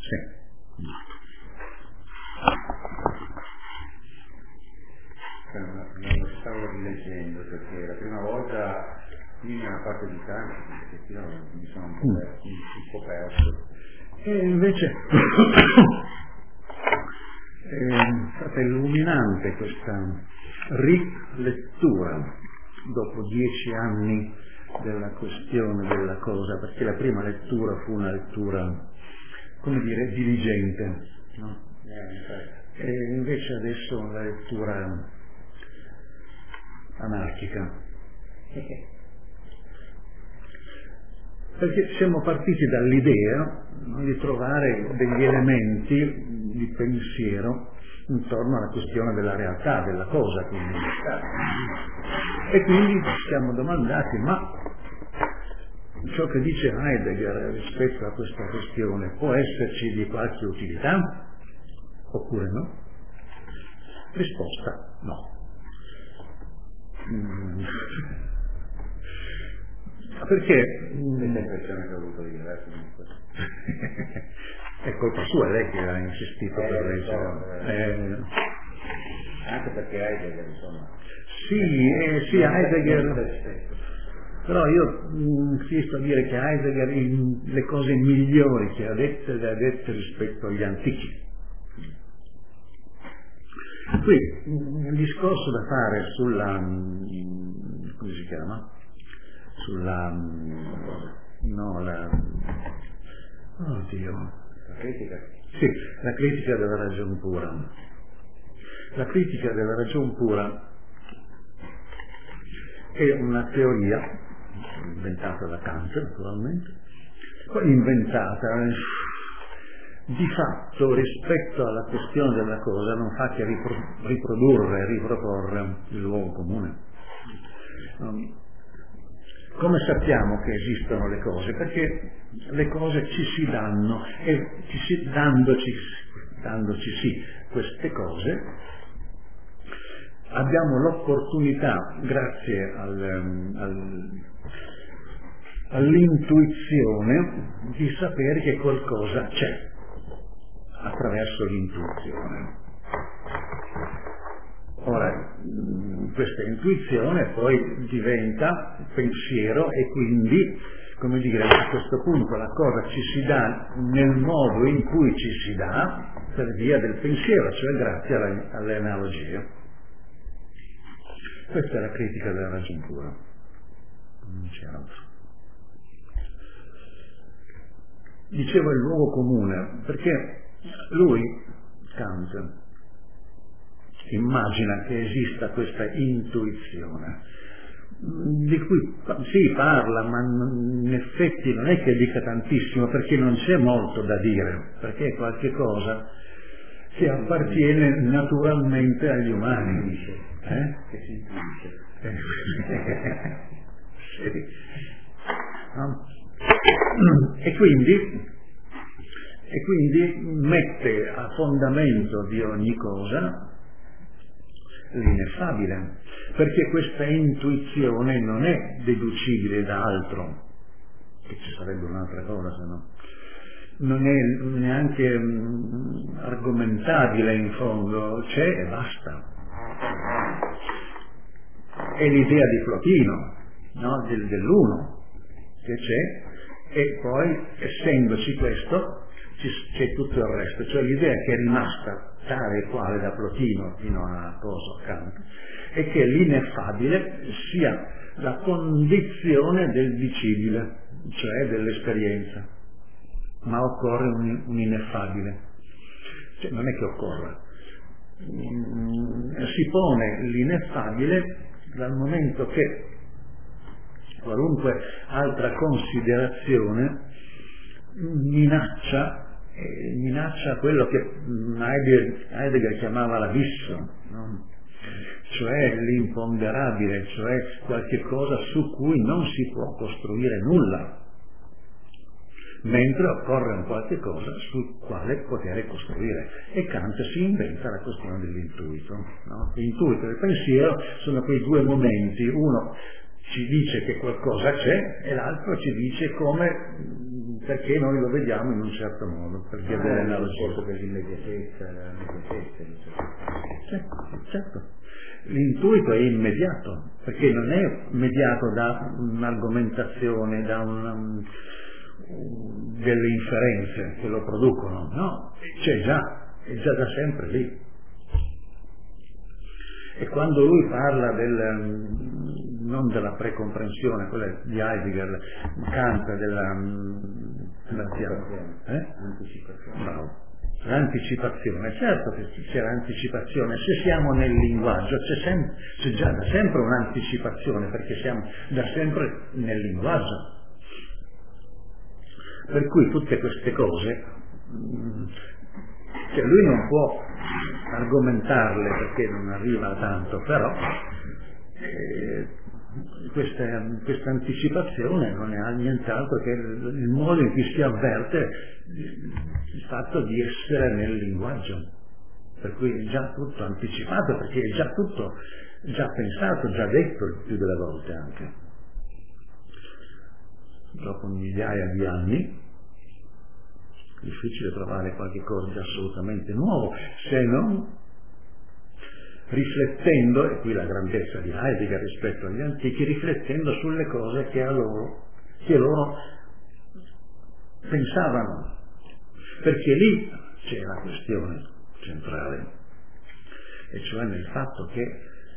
Sì. Non lo stavo rileggendo perché la prima volta in una parte di Kant perché io mi sono un po' perso. E invece è stata illuminante questa rilettura dopo 10 anni della questione della cosa, perché la prima lettura fu una lettura, come dire, diligente, no? E invece adesso una lettura anarchica. Perché siamo partiti dall'idea di trovare degli elementi di pensiero intorno alla questione della realtà, della cosa, quindi. E quindi ci siamo domandati, ma ciò che dice Heidegger rispetto a questa questione può esserci di qualche utilità oppure no? Risposta no. Perché L'impressione che ho avuto io comunque. È colpa sua, è lei che ha insistito per leggere. Anche perché Heidegger, insomma. Sì, Heidegger. Però io insisto a dire che Heidegger le cose migliori che ha dette le ha dette rispetto agli antichi. Qui il discorso da fare sulla, come si chiama? Sulla, no, oddio. La critica? Sì, la critica della ragion pura. La critica della ragion pura è una teoria inventata da Kant, naturalmente, poi inventata di fatto rispetto alla questione della cosa non fa che riprodurre e riproporre il luogo comune. Come sappiamo che esistono le cose? Perché le cose ci si danno e dandoci sì queste cose abbiamo l'opportunità, grazie all'intuizione, di sapere che qualcosa c'è attraverso l'intuizione. Ora, questa intuizione poi diventa pensiero e quindi, come dire, a questo punto la cosa ci si dà nel modo in cui ci si dà per via del pensiero, cioè grazie alle analogie. Questa è la critica della ragion pura, non c'è altro. Dicevo il luogo comune, perché lui, Kant, immagina che esista questa intuizione, di cui sì parla, ma in effetti non è che dica tantissimo, perché non c'è molto da dire, perché è qualche cosa che appartiene naturalmente agli umani. Che si intuisce. Sì. No? E quindi mette a fondamento di ogni cosa l'ineffabile, perché questa intuizione non è deducibile da altro, che ci sarebbe un'altra cosa se no, non è neanche argomentabile in fondo, c'è e basta. È l'idea di Plotino, no? Dell'uno che c'è, e poi essendoci questo c'è tutto il resto, cioè l'idea che è rimasta tale e quale da Plotino fino a Kant è che l'ineffabile sia la condizione del dicibile, cioè dell'esperienza, ma occorre un ineffabile, cioè non è che occorre, si pone l'ineffabile dal momento che qualunque altra considerazione minaccia quello che Heidegger chiamava l'abisso, no? Cioè l'imponderabile, cioè qualche cosa su cui non si può costruire nulla, mentre occorre un qualche cosa sul quale poter costruire, e Kant si inventa la questione dell'intuito, no? L'intuito e il pensiero sono quei due momenti, uno ci dice che qualcosa c'è e l'altro ci dice come perché noi lo vediamo in un certo modo, per via delle analogie. Dell'immediatezza, Certo. L'intuito è immediato, perché non è mediato da un'argomentazione, da delle inferenze che lo producono, no, c'è già, è già da sempre lì. E quando lui parla non della precomprensione, quella di Heidegger, Kant anticipazione. Bravo. L'anticipazione, certo che c'è l'anticipazione, se siamo nel linguaggio c'è già da sempre un'anticipazione, perché siamo da sempre nel linguaggio. Per cui tutte queste cose, cioè lui non può argomentarle perché non arriva a tanto, però questa anticipazione non è nient'altro che il modo in cui si avverte il fatto di essere nel linguaggio, per cui è già tutto anticipato, perché è già tutto già pensato, già detto il più delle volte anche. Dopo migliaia di anni difficile trovare qualche cosa di assolutamente nuovo, se non riflettendo, e qui la grandezza di Heidegger rispetto agli antichi, riflettendo sulle cose che loro pensavano, perché lì c'è la questione centrale, e cioè nel fatto che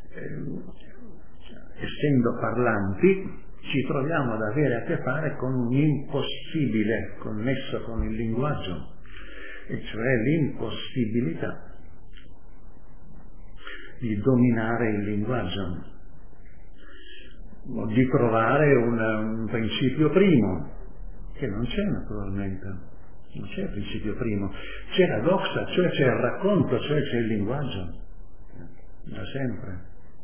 essendo parlanti ci troviamo ad avere a che fare con un impossibile connesso con il linguaggio, e cioè l'impossibilità di dominare il linguaggio, di trovare un principio primo, che non c'è naturalmente, non c'è il principio primo, c'è la doxa, cioè c'è il racconto, cioè c'è il linguaggio, da sempre.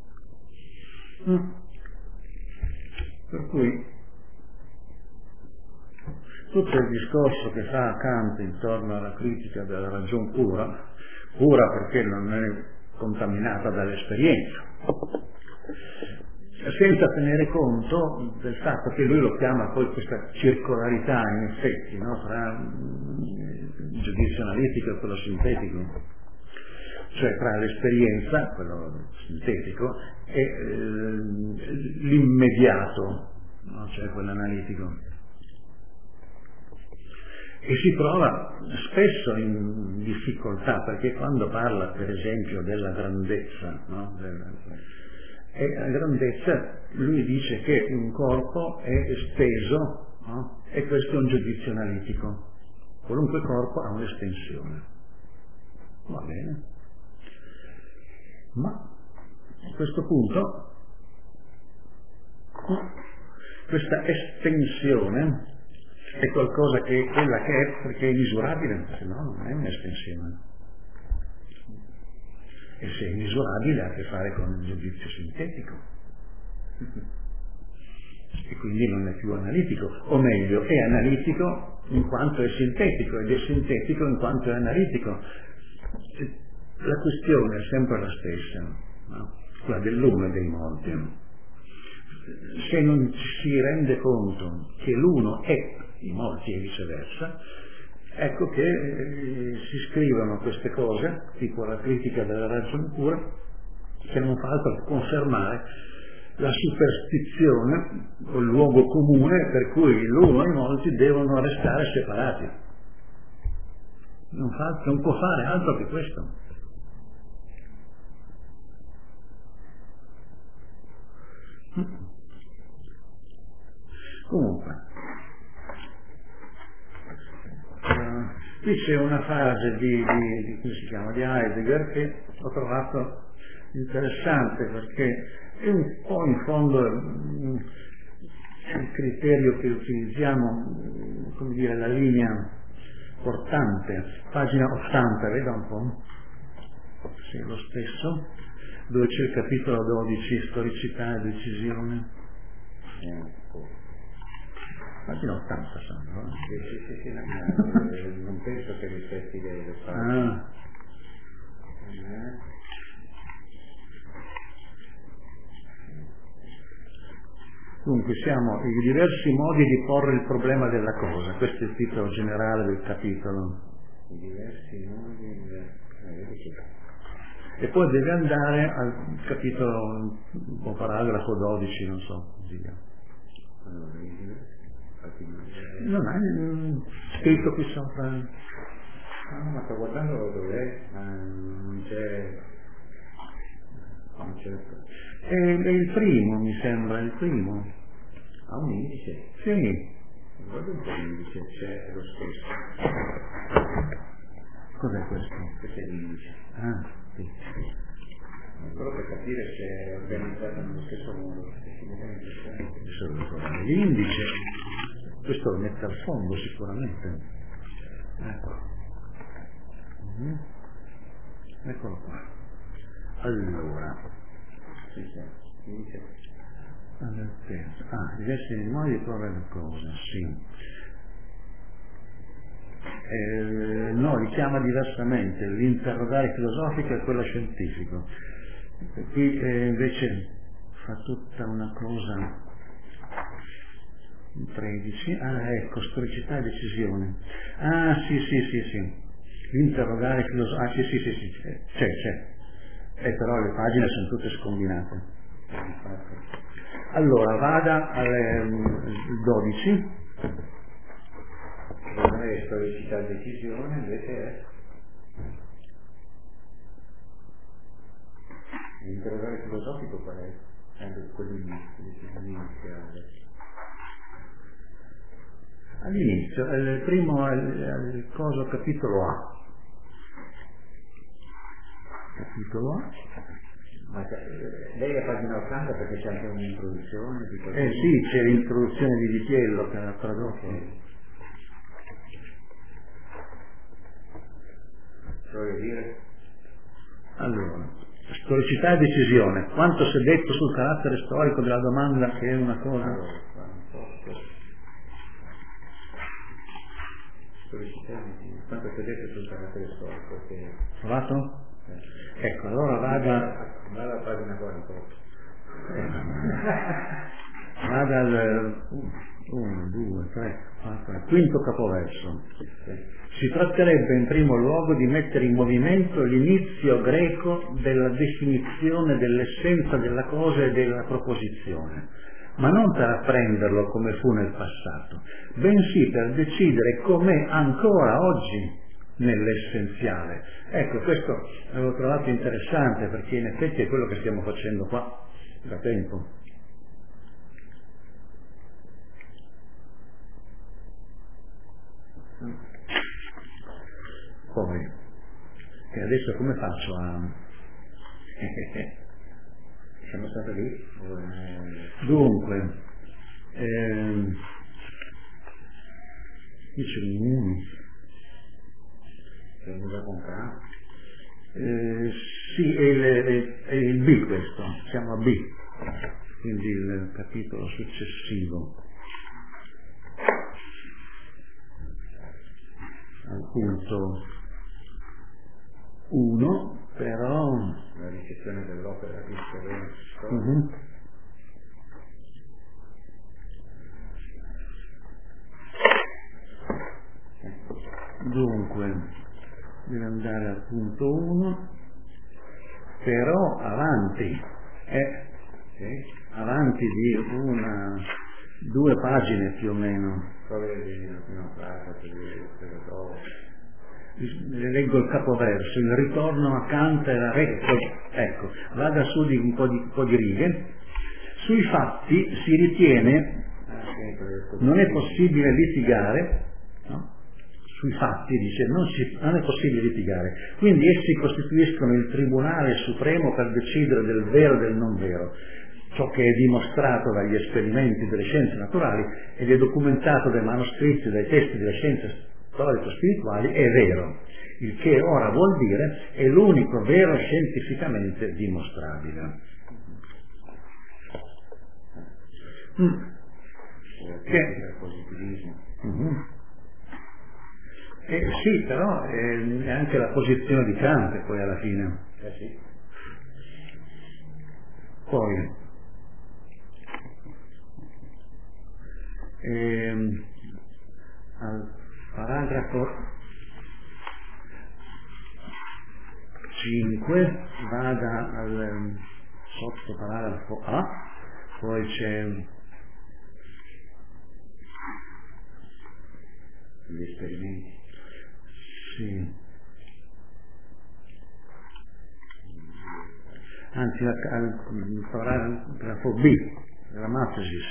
Per cui tutto il discorso che fa Kant intorno alla critica della ragion pura perché non è contaminata dall'esperienza, senza tenere conto del fatto che lui lo chiama poi questa circolarità in effetti, no, tra il giudizio analitico e quello sintetico, cioè tra l'esperienza, quello sintetico, e l'immediato, no? Cioè quello analitico. E si trova spesso in difficoltà, perché quando parla per esempio della grandezza, no? E la grandezza, lui dice che un corpo è esteso, no? E questo è un giudizio analitico. Qualunque corpo ha un'estensione. Va bene. Ma a questo punto questa estensione è qualcosa che è quella che è, perché è misurabile, se no non è un'estensione. E se è misurabile ha a che fare con il giudizio sintetico. E quindi non è più analitico, o meglio, è analitico in quanto è sintetico, ed è sintetico in quanto è analitico. La questione è sempre la stessa, no? Quella dell'uno e dei molti. Se non ci si rende conto che l'uno è i molti e viceversa, ecco che si scrivono queste cose, tipo la critica della ragion pura, che non fa altro che confermare la superstizione o il luogo comune per cui l'uno e i molti devono restare separati. Non può fare altro che questo. Comunque, qui c'è una frase di Heidegger che ho trovato interessante, perché è un po' in fondo il criterio che utilizziamo, come dire, la linea portante, pagina 80, veda un po', se è lo stesso, dove c'è il capitolo 12, storicità e decisione. Pagina 80 sono, no? Sì, non penso che rispetti le pagine. Dunque siamo i diversi modi di porre il problema della cosa, questo è il titolo generale del capitolo. I diversi modi E poi deve andare al capitolo o paragrafo 12, non so così via. Non è scritto qui sopra. No, ma sto guardando dov'è, ma non c'è. È il primo, mi sembra, il primo. Ha un indice? Sì. Guarda un po' l'indice, c'è lo stesso. Cos'è questo? Questo è l'indice. Ah, sì. Solo per capire se è organizzato nello stesso modo. L'indice, questo lo mette al fondo sicuramente. Ecco. Eccolo qua. Allora. Diversi modi di porre le cose, sì. No, li chiama diversamente, l'interrogare filosofico e quello scientifico. Qui invece fa tutta una cosa 13, ecco, storicità e decisione. Sì. L'interrogare filosofico, sì, c'è. Però le pagine sono tutte scombinate. Allora, vada al 12. Non è storicità e decisione, invece è l'interrogare filosofico qual è? Quello iniziale. All'inizio, il primo il coso capitolo A. Capitolo A. Ma lei è a pagina 80 perché c'è anche un'introduzione di questo. Sì, c'è l'introduzione di Vitiello che ha tradotto. Okay. Voglio dire? Allora, storicità e decisione. Quanto si è detto sul carattere storico della domanda, che è una cosa. Storicità e decisione. Quanto si è detto sul carattere storico? Che... Trovato? Ecco, allora vada alla pagina 48. Vada al 1, 2, 3, 4, quinto capoverso. Si tratterebbe in primo luogo di mettere in movimento l'inizio greco della definizione dell'essenza della cosa e della proposizione, ma non per apprenderlo come fu nel passato, bensì per decidere com'è ancora oggi nell'essenziale. Ecco, questo l'avevo trovato interessante perché in effetti è quello che stiamo facendo qua da tempo. Poi, e adesso come faccio a... Siamo stati lì? Dunque, dice già con K? Sì, è il B questo, siamo a B, quindi il capitolo successivo. Al punto 1, però la ricezione dell'opera di Dunque deve andare al punto 1, però avanti avanti di 2 pagine più o meno. Le leggo il capoverso: il ritorno a Kant era ecco, vada su di un po' di righe. Sui fatti si ritiene non è possibile litigare, no? Sui fatti dice non è possibile litigare, quindi essi costituiscono il tribunale supremo per decidere del vero e del non vero. Ciò che è dimostrato dagli esperimenti delle scienze naturali ed è documentato dai manoscritti e dai testi delle scienze storico-spirituali è vero, il che ora vuol dire è l'unico vero scientificamente dimostrabile. Sì, però è anche la posizione di Kant poi alla fine. Sì. Poi Al paragrafo 5 vada al sottoparagrafo A, poi c'è gli esperimenti. Sì. Anzi al paragrafo B, la matesis.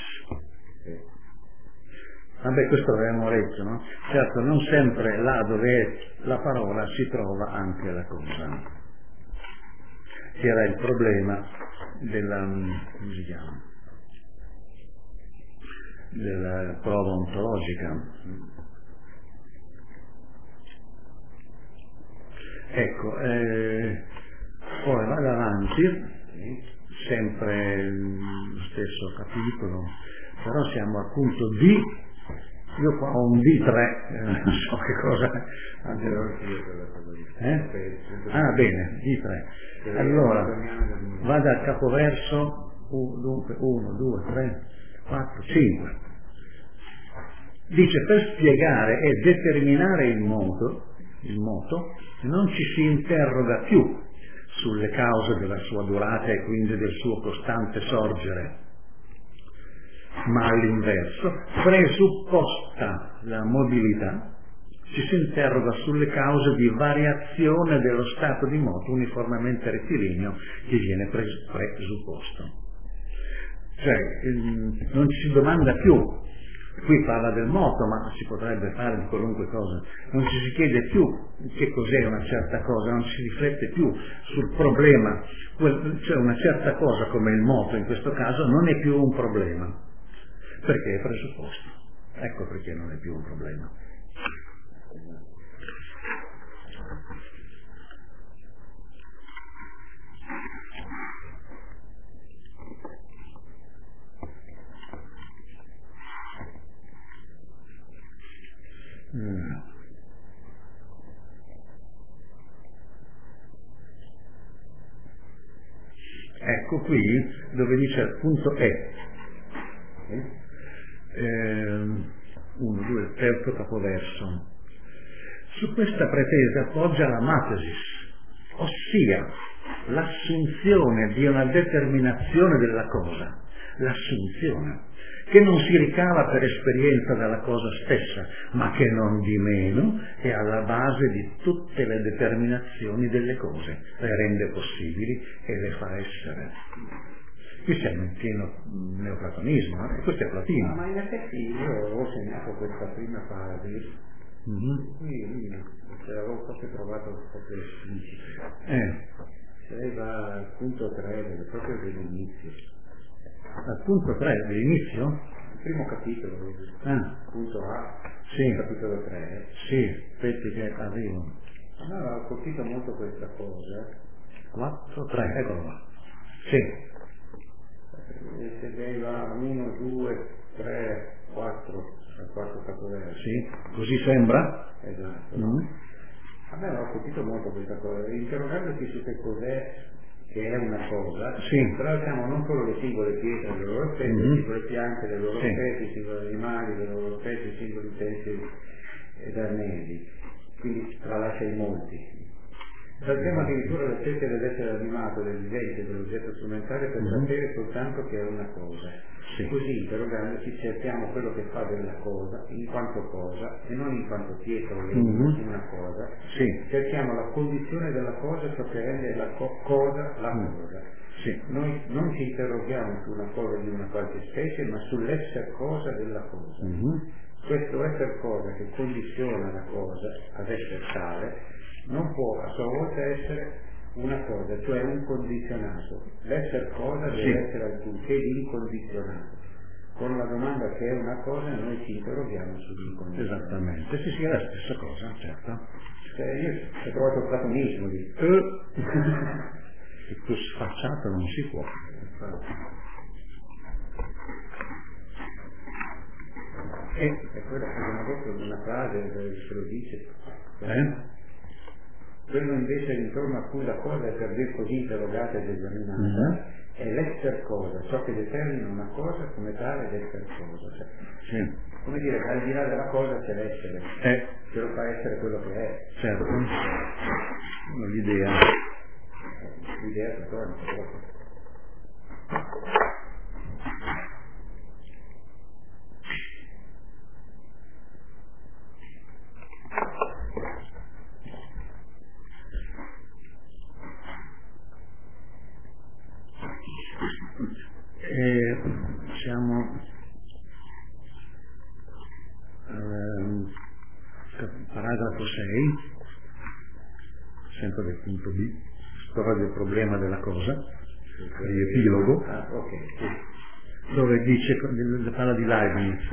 Vabbè, questo l'abbiamo letto, no? Certo, non sempre là dove è la parola si trova anche la cosa, che era il problema della, come si chiama, della prova ontologica. Ecco, poi vado avanti, sempre lo stesso capitolo, però siamo al punto D. Io qua ho un D3, non so che cosa. Bene, D3. Allora, vado al capoverso, dunque 1, 2, 3, 4, 5. Dice, per spiegare e determinare il moto, non ci si interroga più sulle cause della sua durata e quindi del suo costante sorgere, ma all'inverso, presupposta la mobilità, ci si interroga sulle cause di variazione dello stato di moto uniformemente rettilineo che viene presupposto. Cioè, non ci si domanda più, qui parla del moto, ma si potrebbe fare di qualunque cosa, non ci si chiede più che cos'è una certa cosa, non si riflette più sul problema, cioè una certa cosa come il moto in questo caso non è più un problema, perché è presupposto. Ecco perché non è più un problema. Ecco qui dove dice al punto E, 1, 2, terzo capoverso. Su questa pretesa appoggia la matesis, ossia l'assunzione di una determinazione della cosa, l'assunzione, che non si ricava per esperienza dalla cosa stessa, ma che non di meno è alla base di tutte le determinazioni delle cose, le rende possibili e le fa essere. Qui siamo in pieno neoplatonismo, questo è Platino. Ma in effetti io ho segnato questa prima fase, qui l'avevo proprio trovato proprio esplicito. Lei va al punto 3, proprio dell'inizio. Al punto 3 dell'inizio? Il primo capitolo, punto A, sì. Capitolo 3. Sì, aspetti che arrivo. A me aveva colpito molto questa cosa. 4, 3, eccolo qua. Sì. Se lei va 1, 2, 3, 4, al quarto capoverso. Sì, così sembra? Esatto. A me aveva colpito molto questa cosa, interrogandosi su che cos'è, che è una cosa, sì. Però siamo non solo le singole pietre, le loro specie, le singole piante, le loro specie, i singoli animali, le loro specie, i singoli pesci ed arnesi, quindi tralascia i monti. Saltiamo addirittura la specie dell'essere animato, del vivente, dell'oggetto strumentale per sapere soltanto che è una cosa. Sì. Così interrogandoci cerchiamo quello che fa della cosa in quanto cosa e non in quanto pietra o una cosa. Sì. Cerchiamo la condizione della cosa, ciò che rende la cosa la cosa. Sì. Noi non ci interroghiamo su una cosa di una qualche specie, ma sull'essere cosa della cosa. Questo essere cosa che condiziona la cosa ad essere tale non può a sua volta essere una cosa, cioè un condizionato. L'essere cosa deve essere al punché di incondizionato. Con la domanda che è una cosa noi ci interroghiamo sull'incondizionato. Esattamente, sì, è la stessa cosa, certo. Cioè io ho trovato il platonismo lì. Più sfacciato non si può. E quella che abbiamo detto una frase che lo dice. Quello invece intorno a cui la cosa è per dir così interrogata ed esaminata è l'essere cosa, ciò che determina una cosa come tale l'essere cosa. Cioè, sì. Come dire, al di là della cosa c'è l'essere, che lo fa essere quello che è. Certo, l'idea. L'idea platonica proprio. Siamo paragrafo 6, sempre del punto B, storia del problema della cosa, riepilogo, dove dice, parla di Leibniz,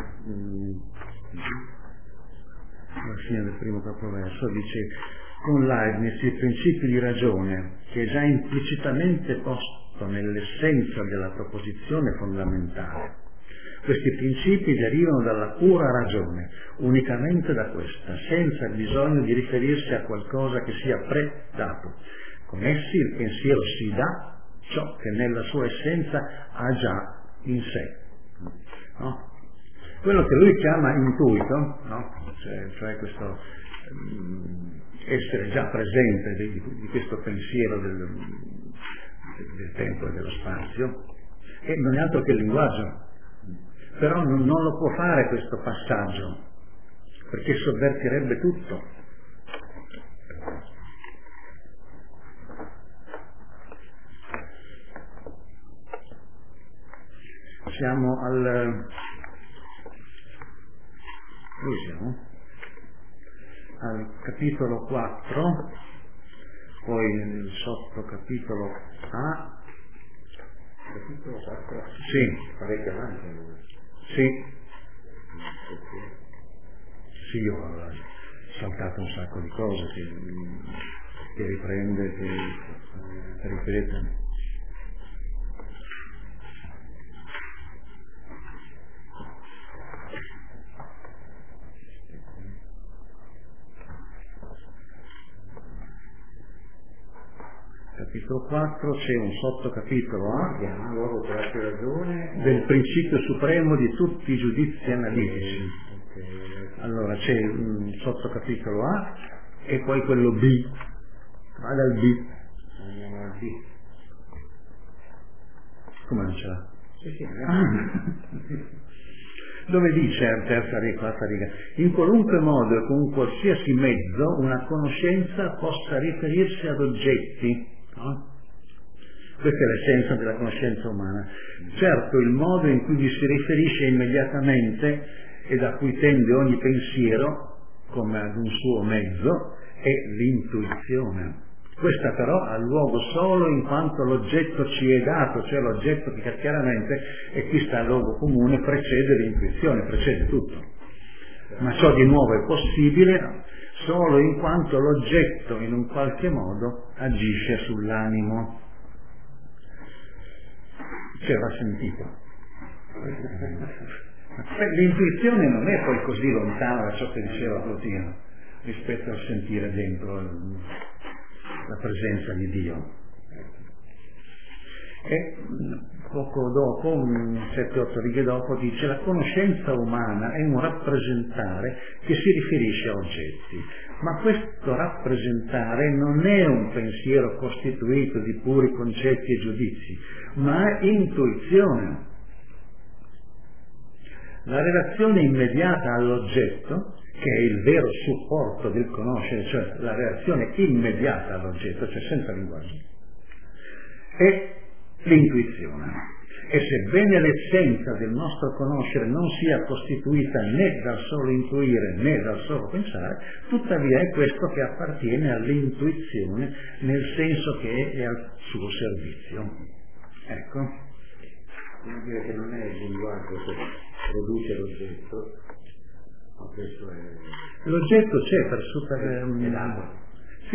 alla fine del primo capoverso, dice: con Leibniz il principio di ragione, che è già implicitamente posto nell'essenza della proposizione fondamentale. Questi principi derivano dalla pura ragione, unicamente da questa, senza il bisogno di riferirsi a qualcosa che sia predato. Con essi il pensiero si dà ciò che nella sua essenza ha già in sé. No? Quello che lui chiama intuito, no? cioè questo essere già presente di questo pensiero del tempo e dello spazio, e non è altro che il linguaggio. Però non lo può fare questo passaggio, perché sovvertirebbe tutto. Siamo al capitolo 4, poi il sottocapitolo A. Capitolo 4? Sì. Parecchio avanti. Sì, io ho saltato un sacco di cose che riprende, che ripete. Capitolo 4 c'è un sottocapitolo A del principio supremo di tutti i giudizi analitici. Allora c'è un sottocapitolo A e poi quello B. Vada al B. Come non ce l'ha? Dove dice a terza riga, quarta riga: in qualunque modo e con qualsiasi mezzo una conoscenza possa riferirsi ad oggetti. No? Questa è l'essenza della conoscenza umana. Certo, il modo in cui vi si riferisce immediatamente e da cui tende ogni pensiero, come ad un suo mezzo, è l'intuizione. Questa però ha luogo solo in quanto l'oggetto ci è dato, cioè l'oggetto che chiaramente, e qui sta il luogo comune, precede l'intuizione, precede tutto. Ma ciò di nuovo è possibile solo in quanto l'oggetto in un qualche modo agisce sull'animo. Va sentito. L'intuizione non è poi così lontana da ciò che diceva Plotino rispetto al sentire dentro la presenza di Dio. E poco dopo, 7-8 righe dopo, dice: la conoscenza umana è un rappresentare che si riferisce a oggetti, ma questo rappresentare non è un pensiero costituito di puri concetti e giudizi, ma è intuizione. La relazione immediata all'oggetto, che è il vero supporto del conoscere, cioè la reazione immediata all'oggetto, cioè senza linguaggio, è l'intuizione. E sebbene l'essenza del nostro conoscere non sia costituita né dal solo intuire né dal solo pensare, tuttavia è questo che appartiene all'intuizione nel senso che è al suo servizio. Ecco. Vuol dire che non è il linguaggio che produce l'oggetto, ma questo è... L'oggetto c'è per è dato. Sì,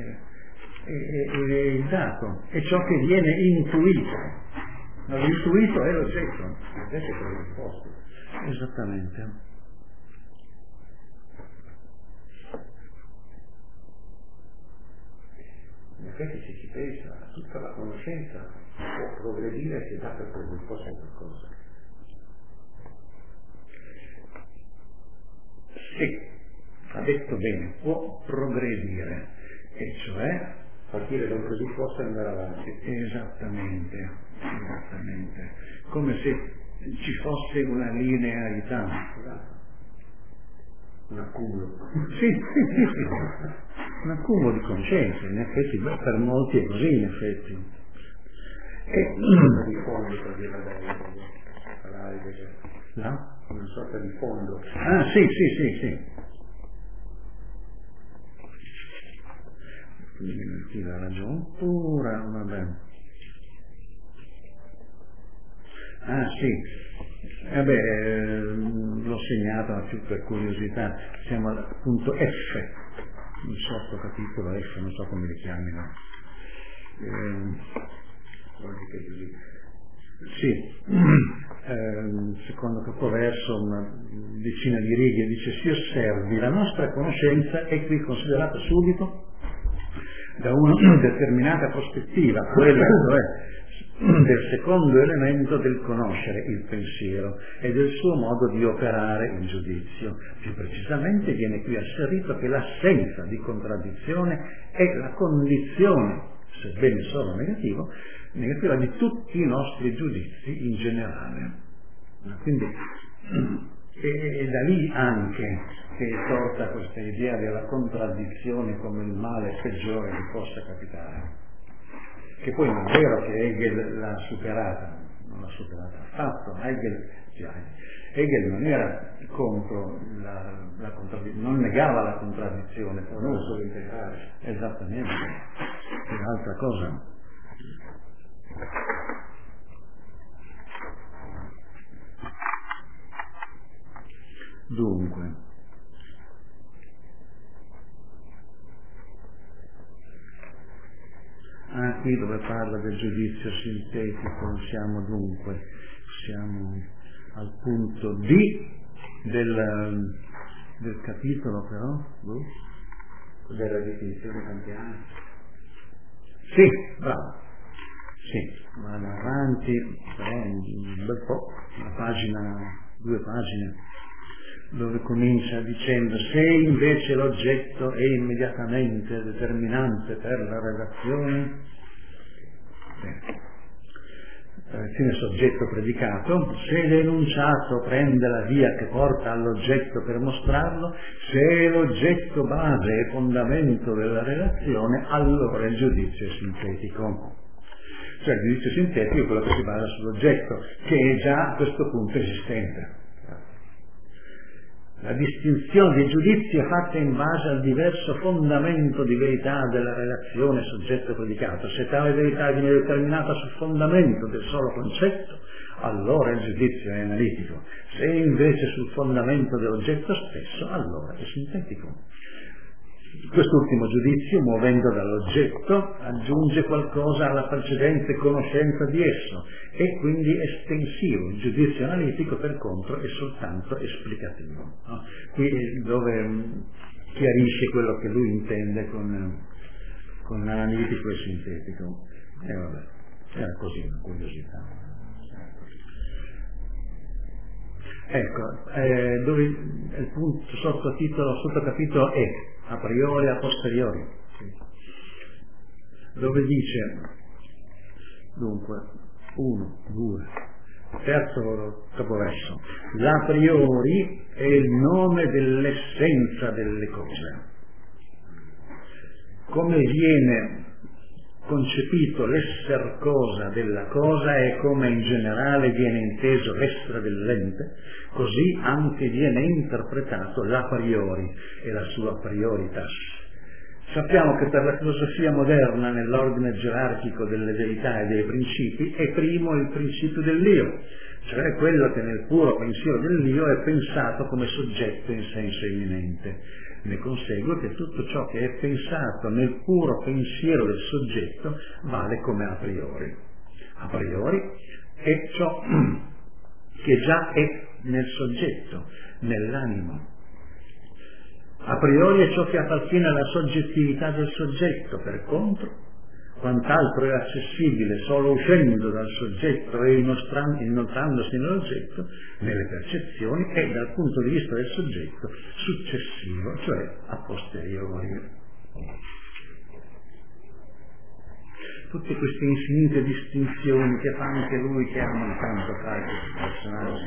è il dato, è ciò che viene intuito. Ma l'intuito è l'oggetto. L'oggetto è quello risposto. Esattamente. effetti se ci pensa, tutta la conoscenza può progredire se dà per presupposto qualcosa. Sì, ha detto bene, può progredire, e cioè partire da un presupposto e andare avanti. Esattamente, come se ci fosse una linearità. Un accumulo. Sì. Un accumulo di conoscenze, in effetti, per molti è così, in effetti. E una sorta di fondo, per dire una sorta di fondo. Ah, sì. Ti dà ragione pure, vabbè. Ah, sì. L'ho segnata più per curiosità, siamo al punto F, il sottocapitolo F, non so come li chiamino. Sì, secondo capoverso, una decina di righe, dice: si osservi, la nostra conoscenza è qui considerata subito da una determinata prospettiva, quella del secondo elemento del conoscere, il pensiero, e del suo modo di operare il giudizio. Più precisamente viene qui asserito che l'assenza di contraddizione è la condizione, sebbene solo negativa di tutti i nostri giudizi in generale. Quindi è da lì anche che è sorta questa idea della contraddizione come il male peggiore che possa capitare. Che poi non è vero che Hegel l'ha superata, non l'ha superata affatto. Hegel non era contro la contraddizione, non negava la contraddizione, però non solo integrare. Esattamente, è un'altra cosa. Dunque, qui dove parla del giudizio sintetico siamo al punto D del capitolo, però della definizione kantiana. Sì, bravo. Sì, vado avanti, però un bel po', due pagine, dove comincia dicendo: se invece l'oggetto è immediatamente determinante per la relazione, fine soggetto predicato, se l'enunciato prende la via che porta all'oggetto per mostrarlo, se l'oggetto base e fondamento della relazione, allora il giudizio è sintetico. Cioè il giudizio sintetico è quello che si basa sull'oggetto, che è già a questo punto esistente. La distinzione dei giudizi è fatta in base al diverso fondamento di verità della relazione soggetto-predicato. Se tale verità viene determinata sul fondamento del solo concetto, allora il giudizio è analitico. Se invece sul fondamento dell'oggetto stesso, allora è sintetico. Quest'ultimo giudizio, muovendo dall'oggetto, aggiunge qualcosa alla precedente conoscenza di esso, e quindi estensivo. Il giudizio analitico, per contro, è soltanto esplicativo. No? Qui è dove chiarisce quello che lui intende con analitico e sintetico. Era così una curiosità. Ecco, dove il punto sottocapitolo è a priori e a posteriori, dove dice, dunque, 1, 2, terzo capoverso: l'a priori è il nome dell'essenza delle cose. Come viene concepito l'esser cosa della cosa e come in generale viene inteso l'essere dell'ente, così anche viene interpretato l'a priori e la sua prioritas. Sappiamo che per la filosofia moderna, nell'ordine gerarchico delle verità e dei principi, è primo il principio dell'io, cioè quello che nel puro pensiero dell'io è pensato come soggetto in senso imminente. Ne consegue che tutto ciò che è pensato nel puro pensiero del soggetto vale come a priori. A priori è ciò che già è nel soggetto, nell'animo. A priori è ciò che appartiene alla soggettività del soggetto, per contro quant'altro è accessibile solo uscendo dal soggetto e inoltrandosi nell'oggetto, nelle percezioni, è dal punto di vista del soggetto successivo, cioè a posteriori. Tutte queste infinite distinzioni che fa anche lui, che ama tanto fare questi personaggi,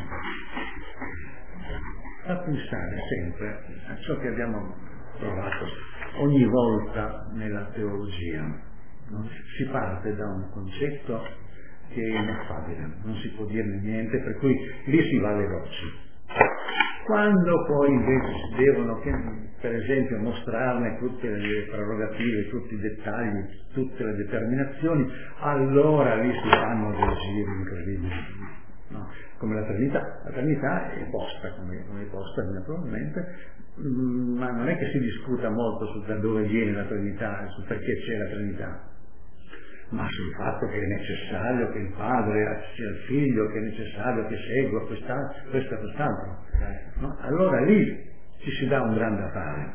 fa pensare sempre a ciò che abbiamo trovato ogni volta nella teologia. No? Si parte da un concetto che è ineffabile, non si può dirne niente, per cui lì si va alle voci. Quando poi invece si devono, per esempio, mostrarne tutte le prerogative, tutti i dettagli, tutte le determinazioni, allora lì si fanno dei giri incredibili. No? Come la Trinità è posta, come è posta naturalmente, ma non è che si discuta molto da dove viene la Trinità, su perché c'è la Trinità, ma sul fatto che è necessario che il padre sia il figlio, che è necessario che segua quest'altro. No? Allora lì ci si dà un grande da fare.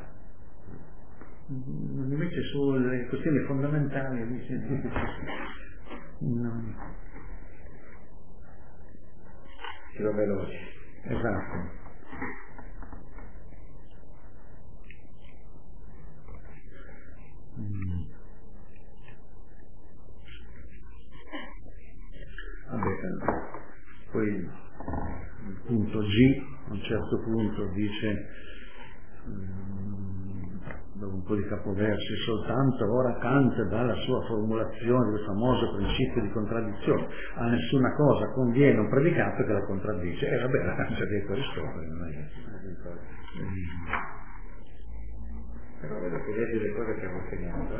Invece sulle questioni fondamentali no. Si va veloci. Esatto. Poi il punto G a un certo punto dice, dopo un po' di capoversi, soltanto ora Kant dà la sua formulazione del famoso principio di contraddizione. A nessuna cosa conviene un predicato che la contraddice. E vabbè, l'ha già detto Aristotele, non è che... Però vedo che leggi le cose che avevo segnato,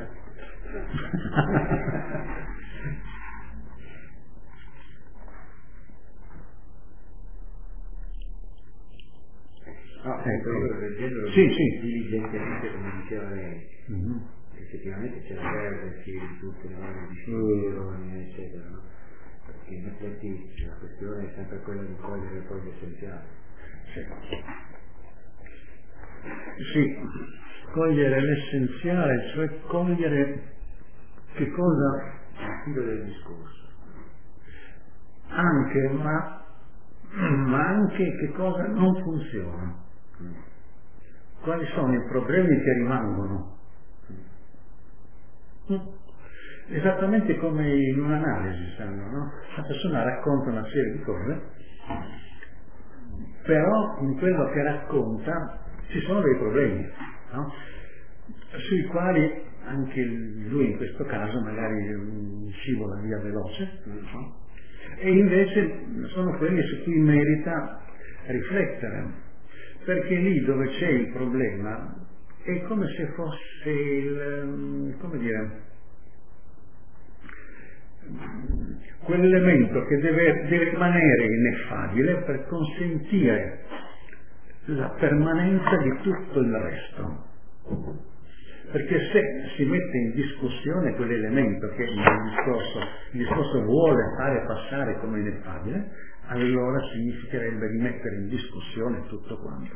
No, io leggendolo diligentemente, come diceva lei, effettivamente c'è la guerra di tutte le varie distinzioni, eccetera, no? Perché in effetti la questione è sempre quella di cogliere poi l'essenziale. Sì, cogliere l'essenziale, cioè cogliere che cosa? Il filo del discorso. Anche, ma anche che cosa non funziona. Quali sono i problemi che rimangono? Esattamente come in un'analisi, sanno, no? La persona racconta una serie di cose, però in quello che racconta ci sono dei problemi, no? Sui quali anche lui in questo caso magari scivola via veloce, no? E invece sono quelli su cui merita riflettere, perché lì dove c'è il problema è come se fosse quell'elemento che deve rimanere ineffabile per consentire la permanenza di tutto il resto. Perché se si mette in discussione quell'elemento che il discorso vuole fare passare come ineffabile, allora significherebbe rimettere in discussione tutto quanto.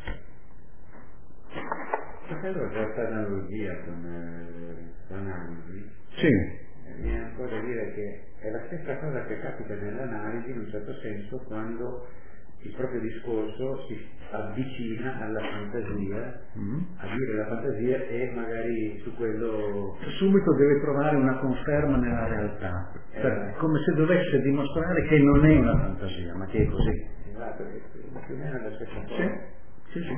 Facendo questa analogia con l'analisi, sì. Viene un po' da dire che è la stessa cosa che capita nell'analisi in un certo senso quando il proprio discorso si avvicina alla fantasia, a dire la fantasia e magari su quello... Subito deve trovare una conferma nella realtà, come se dovesse dimostrare che non è una fantasia, ma che è così. Esatto, più o meno è la stessa cosa. Sì.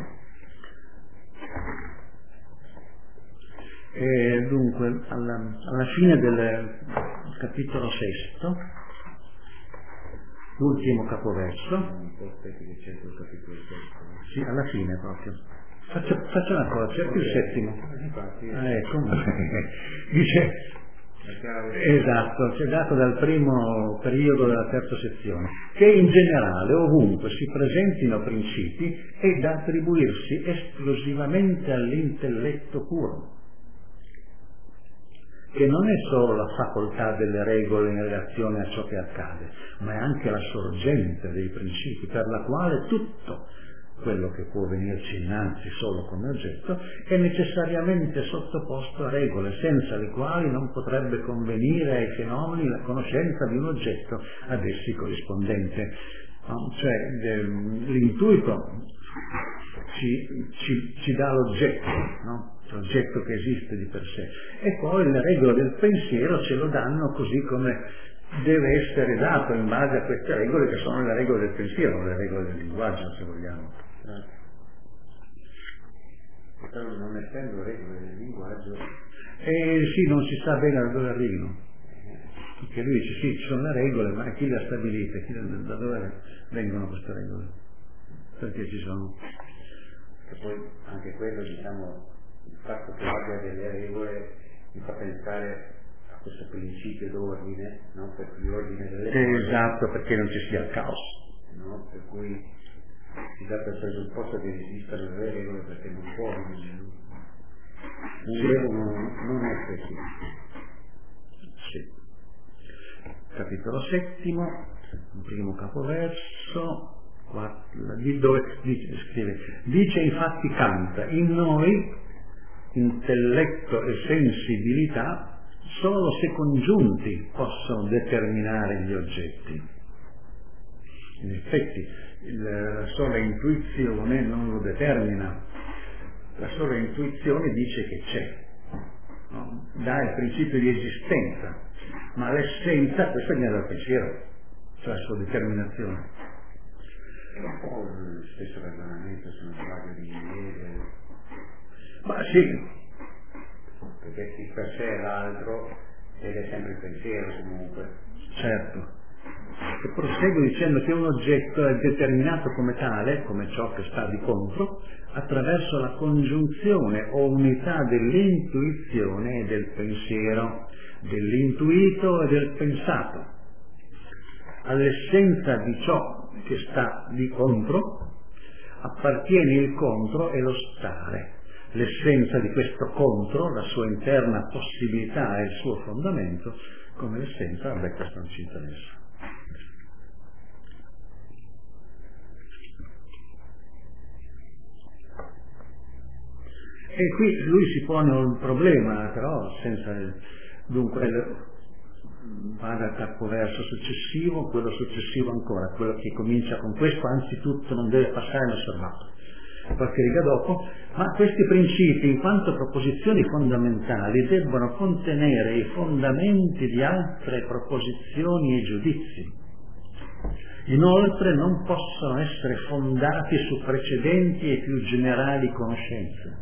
E dunque, alla fine del capitolo 6, l'ultimo capoverso, sì, alla fine proprio, faccio una cosa, cerchi il settimo, ecco, dice, esatto, c'è dato dal primo periodo della terza sezione, che in generale ovunque si presentino principi è da attribuirsi esclusivamente all'intelletto puro, che non è solo la facoltà delle regole in relazione a ciò che accade, ma è anche la sorgente dei principi, per la quale tutto quello che può venirci innanzi solo come oggetto, è necessariamente sottoposto a regole, senza le quali non potrebbe convenire ai fenomeni la conoscenza di un oggetto ad essi corrispondente. Cioè l'intuito ci dà l'oggetto, no? L'oggetto che esiste di per sé, e poi le regole del pensiero ce lo danno così come deve essere dato in base a queste regole, che sono le regole del pensiero, le regole del linguaggio, se vogliamo. Però non essendo regole del linguaggio... Sì, non si sa bene da dove arrivino. Perché lui dice sì, ci sono le regole, ma chi le ha stabilite? Da dove vengono queste regole? Perché ci sono? E poi anche quello, diciamo, il fatto che abbia delle regole mi fa pensare a questo principio d'ordine, no? Per cui ordine delle cose. Esatto, perché non ci sia caos. No? Per cui si dà per presupposto che esistano le regole perché non può non esserci. Sì. Capitolo 7, primo capoverso, dove scrive: dice infatti Kant, in noi intelletto e sensibilità solo se congiunti possono determinare gli oggetti. In effetti la sola intuizione non lo determina, la sola intuizione dice che c'è, no? Dà il principio di esistenza, ma l'essenza, questa viene dal pensiero, cioè la sua determinazione. È un po' lo stesso ragionamento se non sbaglio di ieri. Ma sì, perché chi per sé è l'altro ed è sempre il pensiero comunque. certo. E prosegue dicendo che un oggetto è determinato come tale, come ciò che sta di contro, attraverso la congiunzione o unità dell'intuizione e del pensiero, dell'intuito e del pensato. All'essenza di ciò che sta di contro appartiene il contro e lo stare. L'essenza di questo contro, la sua interna possibilità e il suo fondamento, come l'essenza, questo non ci interessa. E qui lui si pone un problema, però senza... Dunque va dal capoverso successivo, quello successivo ancora, quello che comincia con questo, anzitutto non deve passare inosservato. Qualche riga dopo, ma questi principi, in quanto proposizioni fondamentali, debbono contenere i fondamenti di altre proposizioni e giudizi. Inoltre non possono essere fondati su precedenti e più generali conoscenze.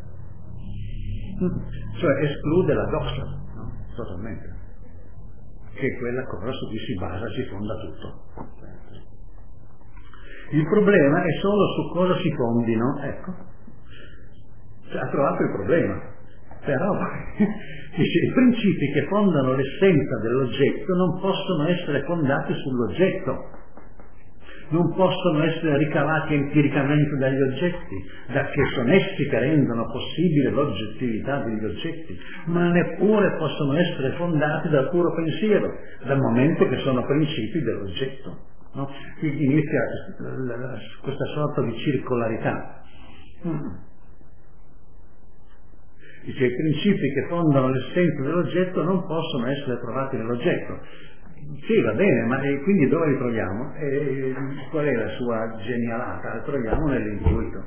Cioè esclude la doxa, no? Totalmente, che è quella cosa su cui si basa, si fonda tutto. Il problema è solo su cosa si fondino, ecco. Cioè, ha trovato il problema, però dice, i principi che fondano l'essenza dell'oggetto non possono essere fondati sull'oggetto, non possono essere ricavati empiricamente dagli oggetti, dacché sono essi che rendono possibile l'oggettività degli oggetti, ma neppure possono essere fondati dal puro pensiero, dal momento che sono principi dell'oggetto. No? Quindi inizia questa sorta di circolarità. Dice, i principi che fondano l'essenza dell'oggetto non possono essere trovati nell'oggetto. Sì, va bene, ma quindi dove li troviamo? Qual è la sua genialata? La troviamo nell'intuito.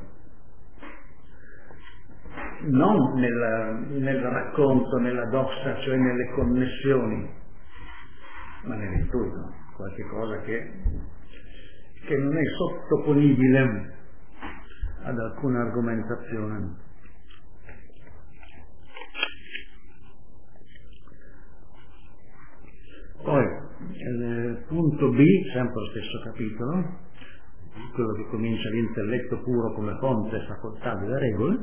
Non nel racconto, nella doxa, cioè nelle connessioni, ma nell'intuito, qualche cosa che non è sottoponibile ad alcuna argomentazione. Poi, punto B, sempre lo stesso capitolo, quello che comincia l'intelletto puro come fonte e facoltà delle regole.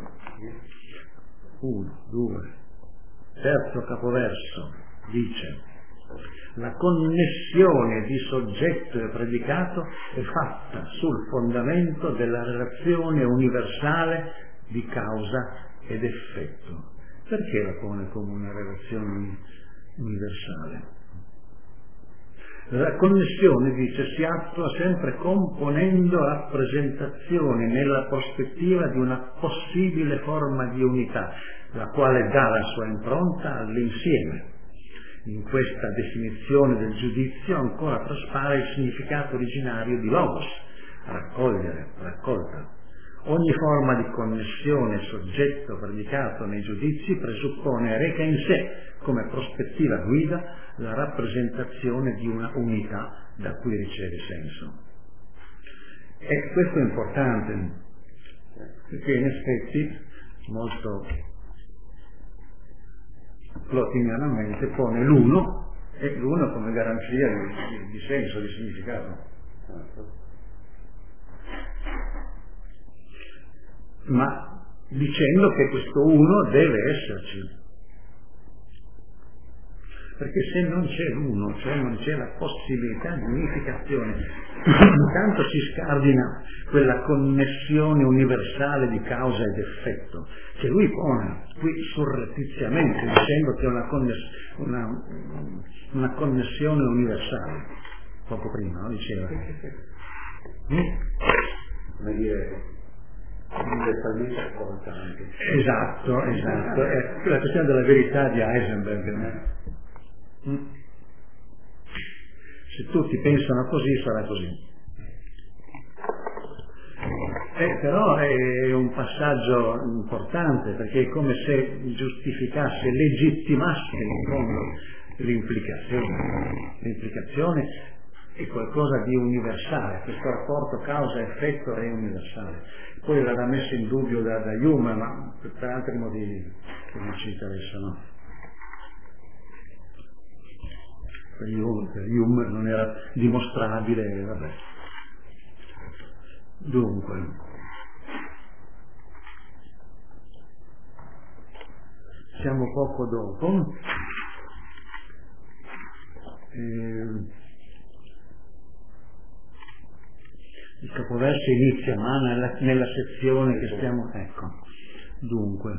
1, 2, terzo capoverso, dice: la connessione di soggetto e predicato è fatta sul fondamento della relazione universale di causa ed effetto. Perché la pone come una relazione universale? La connessione, dice, si attua sempre componendo rappresentazioni nella prospettiva di una possibile forma di unità, la quale dà la sua impronta all'insieme. In questa definizione del giudizio ancora traspare il significato originario di logos, raccogliere, raccolta. Ogni forma di connessione soggetto predicato nei giudizi presuppone e reca in sé, come prospettiva guida, la rappresentazione di una unità da cui riceve senso. E questo è importante, perché in effetti molto plotinianamente pone l'uno, e l'uno come garanzia di senso, di significato. Ma dicendo che questo uno deve esserci, perché se non c'è l'uno, cioè non c'è la possibilità di unificazione, intanto si scardina quella connessione universale di causa ed effetto che lui pone qui surrettiziamente, dicendo che è una connessione universale. Poco prima, no? Diceva. Come dire, universalmente accolta anche. Esatto, è la questione della verità di Heisenberg. Se tutti pensano così, sarà così. Però è un passaggio importante, perché è come se giustificasse, legittimasse in fondo l'implicazione. L'implicazione è qualcosa di universale, questo rapporto causa-effetto è universale. Poi l'ha messo in dubbio da Hume, ma per altri motivi che non ci interessano. Per Hume non era dimostrabile, vabbè. Dunque, siamo poco dopo. Il capoverso inizia nella sezione che stiamo, ecco, dunque,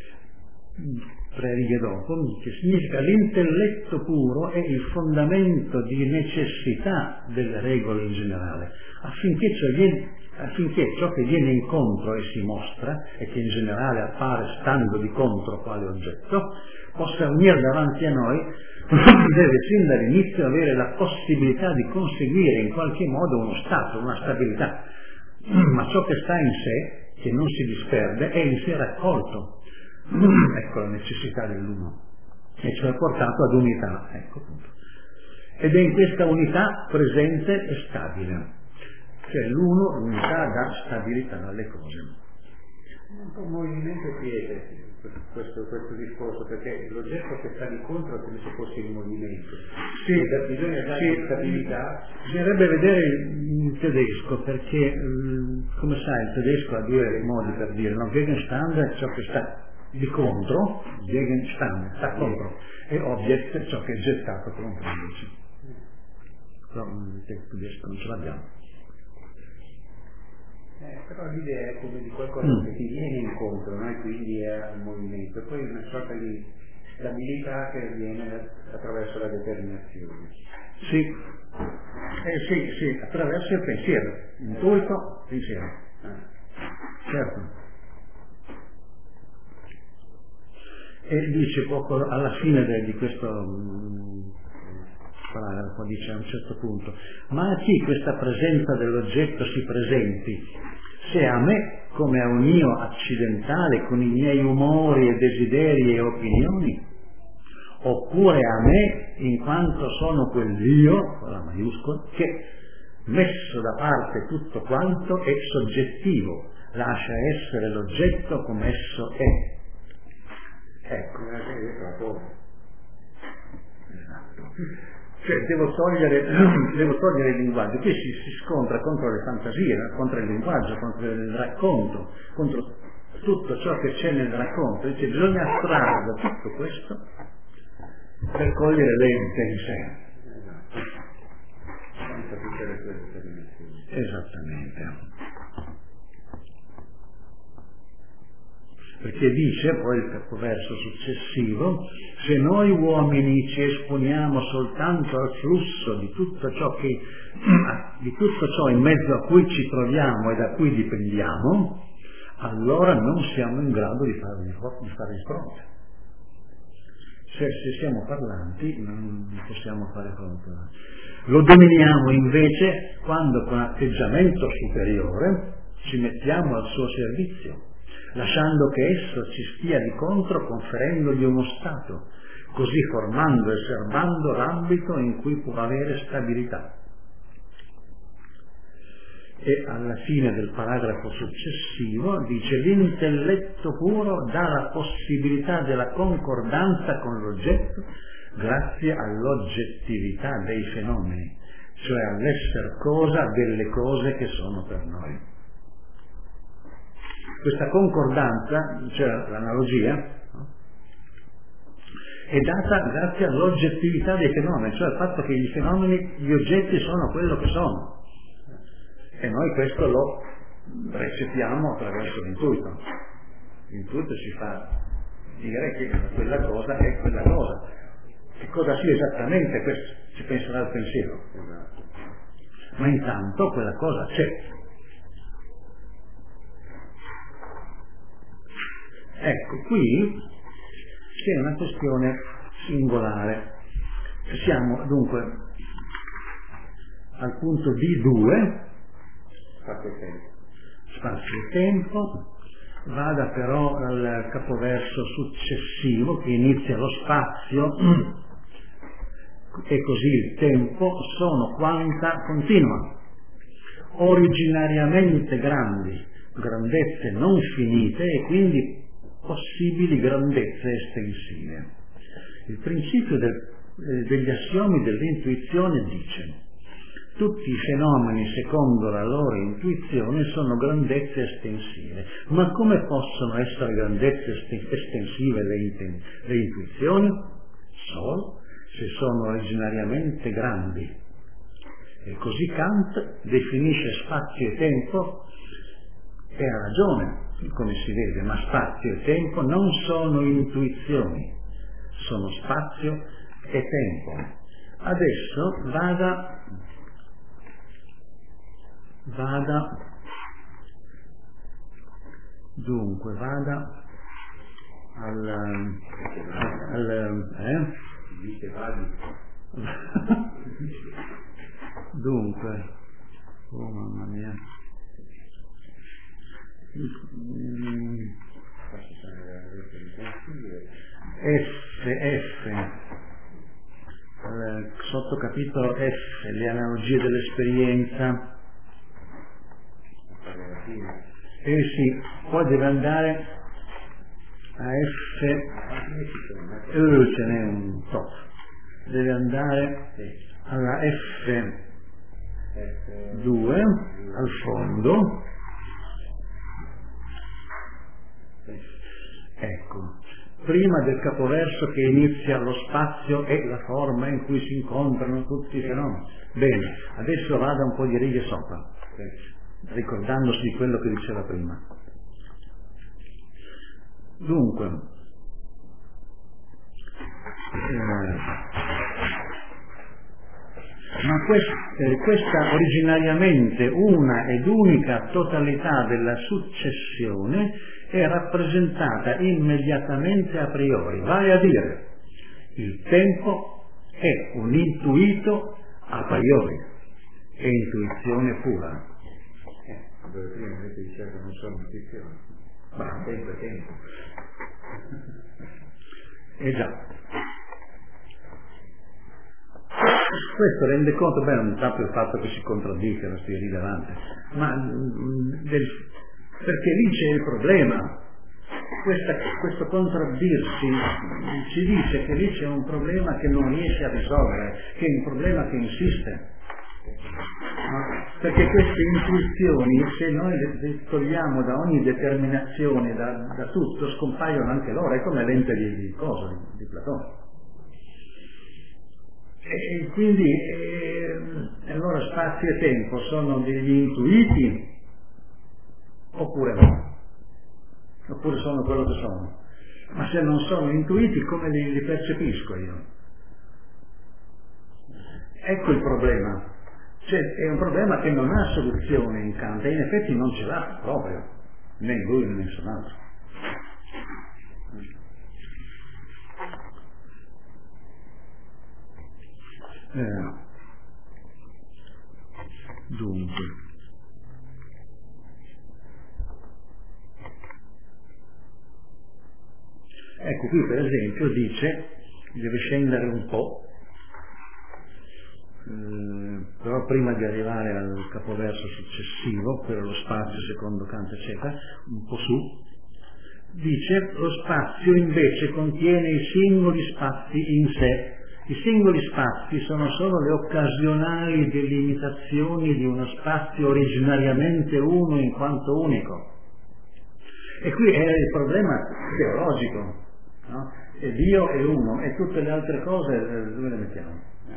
3 righe dopo, che significa l'intelletto puro è il fondamento di necessità delle regole in generale, affinché ciò che viene incontro e si mostra, e che in generale appare stando di contro quale oggetto, possa unire davanti a noi, deve sin dall'inizio avere la possibilità di conseguire in qualche modo uno stato, una stabilità, ma ciò che sta in sé, che non si disperde, è in sé raccolto. Ecco la necessità dell'uno, e cioè portato ad unità, ecco appunto. Ed è in questa unità presente e stabile, cioè l'unità dà stabilità alle cose. Un movimento quiete questo discorso, perché l'oggetto che sta di contro è come se fosse il movimento. Sì, bisogna dare stabilità. Bisognerebbe vedere il tedesco, perché come sai il tedesco ha 2 modi per dire, no? Gegenstand è ciò che sta di contro, Gegenstand sta contro, e object è ciò che è gettato contro invece. Però il testo tedesco non ce l'abbiamo. Però l'idea è come di qualcosa che ti viene incontro, no? E quindi è un movimento, e poi una sorta di stabilità che avviene attraverso la determinazione. Sì, sì, attraverso il pensiero, intuito, pensiero. Certo. E dice poco alla fine di questo paragrafo, dice a un certo punto: ma a chi questa presenza dell'oggetto si presenti, se a me come a un io accidentale con i miei umori e desideri e opinioni, oppure a me in quanto sono quell'io, con la maiuscola, che messo da parte tutto quanto è soggettivo, lascia essere l'oggetto come esso è. Ecco, esatto. Cioè devo togliere il linguaggio. Qui si scontra contro le fantasie, contro il linguaggio, contro il racconto, contro tutto ciò che c'è nel racconto. Dice bisogna astrarre da tutto questo per cogliere l'ente in sé. Esattamente. perché dice, poi il capoverso successivo, se noi uomini ci esponiamo soltanto al flusso di tutto ciò in mezzo a cui ci troviamo e da cui dipendiamo, allora non siamo in grado di fargli fronte. Se siamo parlanti non possiamo fare fronte. Lo dominiamo invece quando con atteggiamento superiore ci mettiamo al suo servizio, lasciando che esso ci stia di contro, conferendogli uno stato, così formando e serbando l'ambito in cui può avere stabilità. E alla fine del paragrafo successivo dice: l'intelletto puro dà la possibilità della concordanza con l'oggetto grazie all'oggettività dei fenomeni, cioè all'essere cosa delle cose che sono per noi. Questa concordanza, cioè l'analogia, è data grazie all'oggettività dei fenomeni, cioè al fatto che i fenomeni, gli oggetti sono quello che sono. E noi questo lo recepiamo attraverso l'intuito. L'intuito ci fa dire che quella cosa è quella cosa. Che cosa sia esattamente questo? Ci penserà il pensiero. Ma intanto quella cosa c'è. Ecco, qui c'è una questione singolare. Siamo dunque al punto B2, spazio e tempo, vada però al capoverso successivo che inizia: lo spazio e così il tempo sono quantità continua, originariamente grandi, grandezze non finite e quindi possibili grandezze estensive. Il principio degli assiomi dell'intuizione dice: tutti i fenomeni secondo la loro intuizione sono grandezze estensive. Ma come possono essere grandezze estensive le intuizioni? Solo se sono originariamente grandi. E così Kant definisce spazio e tempo, e ha ragione, come si vede, ma spazio e tempo non sono intuizioni, sono spazio e tempo. Adesso vada dunque, oh mamma mia, sottocapitolo F, le analogie dell'esperienza. Sì, poi deve andare a F, ce n'è un top, deve andare alla F2 al fondo. Ecco, prima del capoverso che inizia lo spazio e la forma in cui si incontrano tutti i fenomeni. Bene, adesso vada un po' di righe sopra, ricordandosi di quello che diceva prima. Dunque, ma questa originariamente una ed unica totalità della successione è rappresentata immediatamente a priori, vale a dire, il tempo è un intuito a priori, è intuizione pura. Dove prima invece diceva che non sono intuizioni, ma tempo è tempo. Già. Questo rende conto, non tanto il fatto che si contraddica, non sia rilevante, ma perché lì c'è il problema. Questo contraddirsi ci dice che lì c'è un problema che non riesce a risolvere, che è un problema che insiste. Perché queste intuizioni, se noi le togliamo da ogni determinazione, da tutto, scompaiono anche loro, è come l'ente di Platone. E quindi allora spazio e tempo sono degli intuiti oppure no? oppure sono quello che sono. Ma se non sono intuiti, come li percepisco io? Ecco il problema. Cioè, è un problema che non ha soluzione in Kant, e in effetti non ce l'ha proprio, né lui né nessun altro. Dunque, ecco qui per esempio dice, deve scendere un po', però prima di arrivare al capoverso successivo, per lo spazio secondo Kant eccetera, un po' su, dice lo spazio invece contiene i singoli spazi in sé. I singoli spazi sono solo le occasionali delimitazioni di uno spazio originariamente uno in quanto unico. E qui è il problema teologico, no? E Dio è uno e tutte le altre cose dove le mettiamo?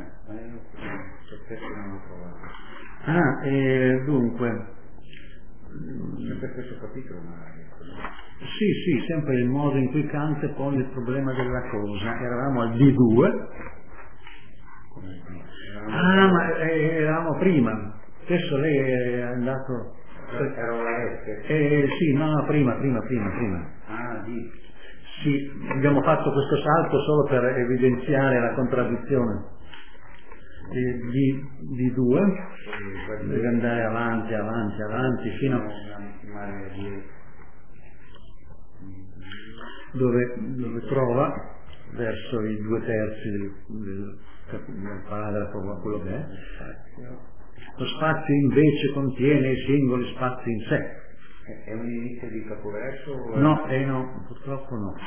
Dunque per questo capitolo sì, sempre il modo in cui Kant pone il problema della cosa. Eravamo al D2. Ma eravamo prima. Adesso lei è andato. Ero la S. Sì, no, prima. Sì, abbiamo fatto questo salto solo per evidenziare la contraddizione. Di 2 deve andare avanti fino a dove trova verso i 2/3 del paragrafo, quello che è. Lo spazio invece contiene i singoli spazi in sé. È un inizio di capoverso? No, purtroppo no.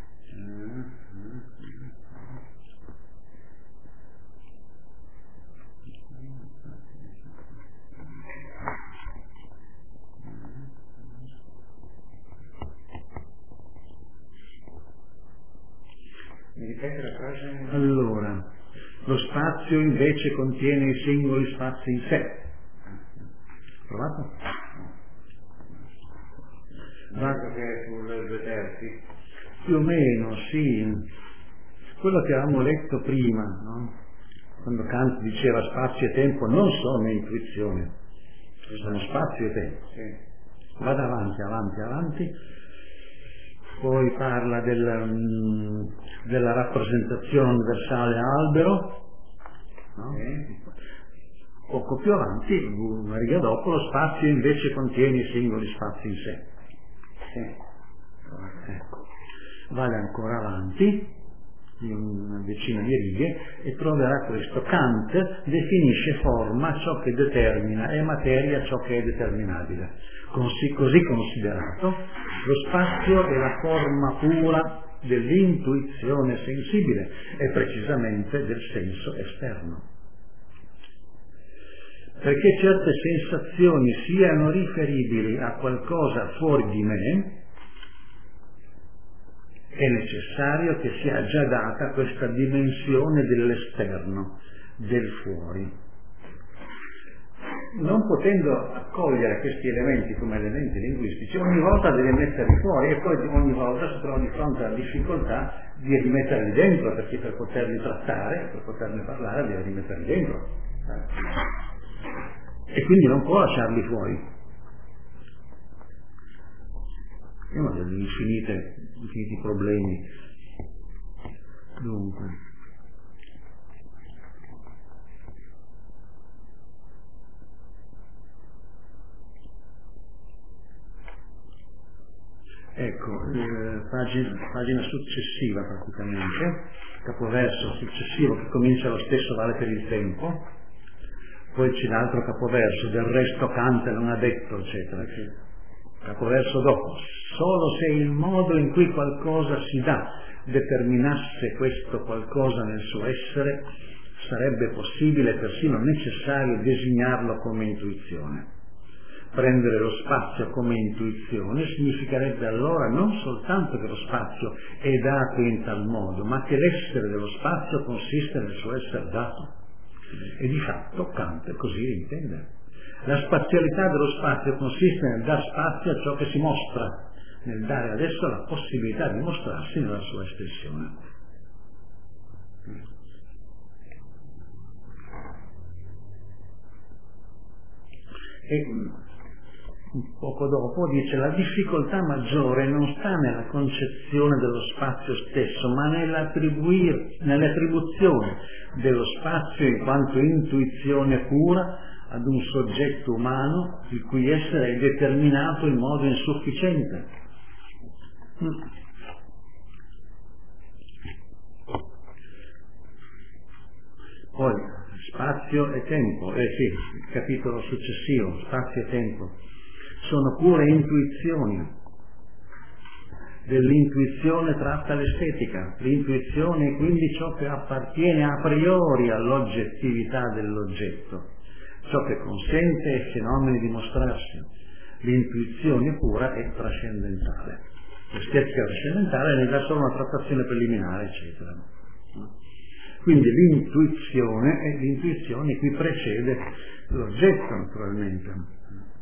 Mi ripete la frase? Allora, lo spazio invece contiene i singoli spazi in sé. Provato? Che è sul 2/3? Più o meno, sì. Quello che avevamo letto prima, no? Quando Kant diceva spazio e tempo non sono intuizione, sono spazio e tempo. Sì. Vada avanti. Poi parla della rappresentazione universale albero, no? Poco più avanti, una riga dopo, lo spazio invece contiene i singoli spazi in sé. Ecco. Vada ancora avanti di una decina di righe e troverà questo. Kant definisce forma ciò che determina e materia ciò che è determinabile. Così considerato, lo spazio è la forma pura dell'intuizione sensibile e precisamente del senso esterno. Perché certe sensazioni siano riferibili a qualcosa fuori di me, è necessario che sia già data questa dimensione dell'esterno, del fuori. Non potendo accogliere questi elementi come elementi linguistici, ogni volta deve metterli fuori e poi ogni volta si trova di fronte alla difficoltà di rimetterli dentro, perché per poterli trattare, per poterne parlare, deve rimetterli dentro. E quindi non può lasciarli fuori. Abbiamo degli infiniti problemi. Dunque, ecco, pagina successiva praticamente, capoverso successivo che comincia lo stesso vale per il tempo, poi c'è l'altro capoverso, del resto Kant non ha detto, eccetera. Capoverso dopo, solo se il modo in cui qualcosa si dà determinasse questo qualcosa nel suo essere, sarebbe possibile, persino necessario, designarlo come intuizione. Prendere lo spazio come intuizione significherebbe allora non soltanto che lo spazio è dato in tal modo, ma che l'essere dello spazio consiste nel suo essere dato. E di fatto Kant così intende. La spazialità dello spazio consiste nel dar spazio a ciò che si mostra, nel dare adesso la possibilità di mostrarsi nella sua espressione. E poco dopo dice: la difficoltà maggiore non sta nella concezione dello spazio stesso, ma nell'attribuzione dello spazio in quanto intuizione pura ad un soggetto umano il cui essere è determinato in modo insufficiente. Poi spazio e tempo, il capitolo successivo, spazio e tempo, sono pure intuizioni. Dell'intuizione tratta l'estetica. L'intuizione è quindi ciò che appartiene a priori all'oggettività dell'oggetto, ciò che consente ai fenomeni di mostrarsi. L'intuizione pura è trascendentale. L'estetica trascendentale ne dà solo una trattazione preliminare, eccetera. Quindi l'intuizione qui precede l'oggetto, naturalmente.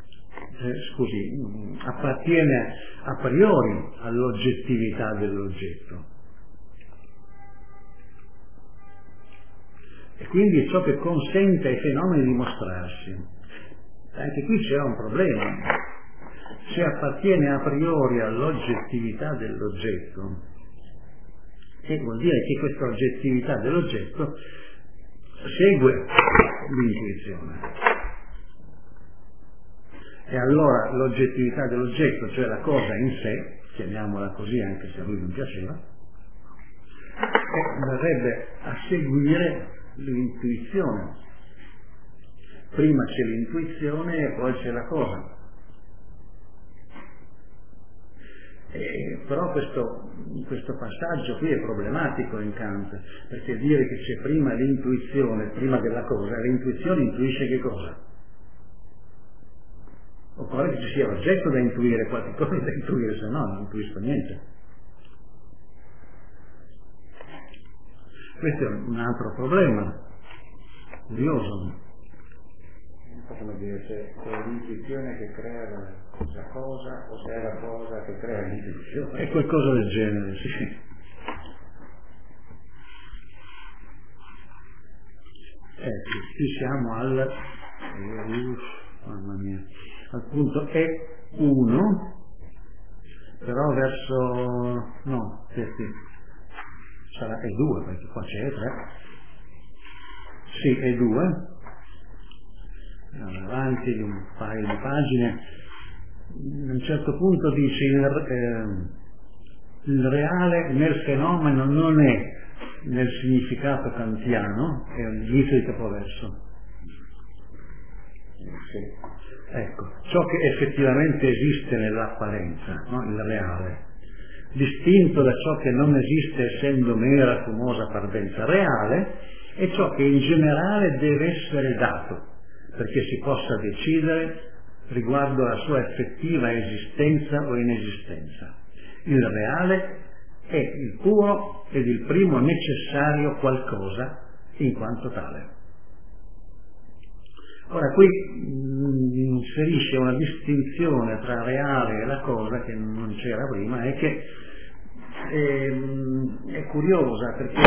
Appartiene a priori all'oggettività dell'oggetto. E quindi è ciò che consente ai fenomeni di mostrarsi. Anche qui c'è un problema. Se appartiene a priori all'oggettività dell'oggetto, che vuol dire che questa oggettività dell'oggetto segue l'intuizione. E allora l'oggettività dell'oggetto, cioè la cosa in sé, chiamiamola così anche se a lui non piaceva, verrebbe a seguire l'intuizione. Prima c'è l'intuizione e poi c'è la cosa. Però questo passaggio qui è problematico in Kant, perché dire che c'è prima l'intuizione, prima della cosa, l'intuizione intuisce che cosa? Occorre che ci sia l'oggetto da intuire, qualche cosa da intuire, se no non intuisco niente. Questo è un altro problema curioso. Come dire, se è l'intuizione che crea la cosa o se è la cosa che crea l'intuizione? È qualcosa del genere, sì. Qui siamo mamma mia, al punto E1, però verso, no, sarà E2, perché qua c'è E3. Sì, E2. Avanti di un paio di pagine, a un certo punto dice il reale nel fenomeno non è nel significato kantiano, è un inizio di capoverso. Ecco, ciò che effettivamente esiste nell'apparenza, no? Il reale, distinto da ciò che non esiste essendo mera fumosa parvenza. Reale è ciò che in generale deve essere dato perché si possa decidere riguardo alla sua effettiva esistenza o inesistenza. Il reale è il puro ed il primo necessario qualcosa in quanto tale. Ora qui inserisce una distinzione tra reale e la cosa che non c'era prima e che è curiosa, perché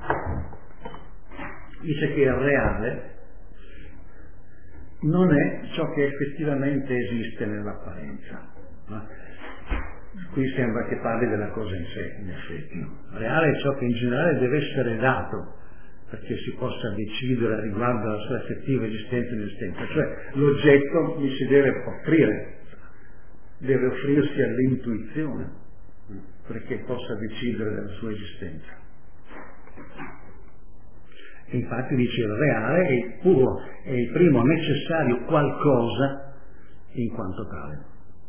dice che il reale non è ciò che effettivamente esiste nell'apparenza. Qui sembra che parli della cosa in sé, in effetti. Reale è ciò che in generale deve essere dato perché si possa decidere riguardo alla sua effettiva esistenza e inesistenza, cioè l'oggetto gli si deve offrire, deve offrirsi all'intuizione perché possa decidere della sua esistenza. Infatti dice il reale è il puro, è il primo necessario qualcosa in quanto tale.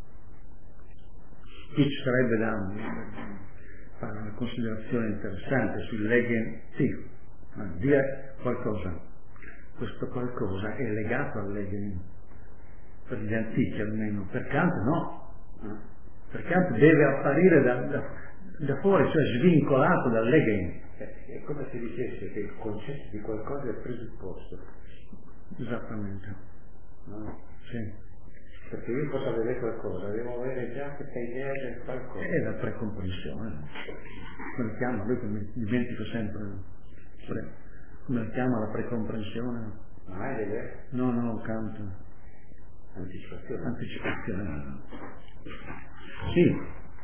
Qui ci sarebbe da fare una considerazione interessante sul Legenin, dire qualcosa. Questo qualcosa è legato al Legenin, per gli antichi almeno, per Kant no. Per Kant deve apparire da fuori, cioè svincolato dal Legenin. È come se dicesse che il concetto di qualcosa è presupposto. Esattamente. No? Sì. Perché io posso avere qualcosa, devo avere già questa idea del qualcosa. È la precomprensione. Come chiama? Lui mi dimentico sempre. Come chiama la precomprensione? Heidegger? No, Kant. Anticipazione. Sì.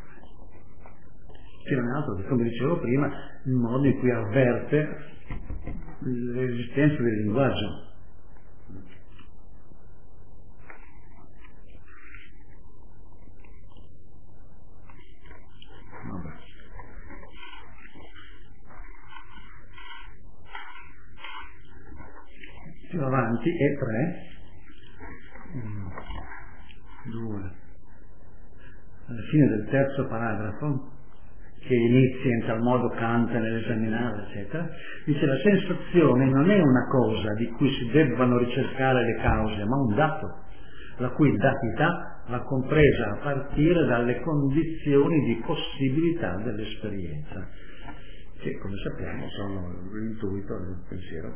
Che non è altro che, come dicevo prima, il modo in cui avverte l'esistenza del linguaggio. Vabbè. Più avanti è 3, 1, 2, alla fine del terzo paragrafo, che inizia in tal modo Kant nell'esaminare, eccetera, dice: la sensazione non è una cosa di cui si debbano ricercare le cause, ma un dato, la cui datità va compresa a partire dalle condizioni di possibilità dell'esperienza, che come sappiamo sono l'intuito del pensiero.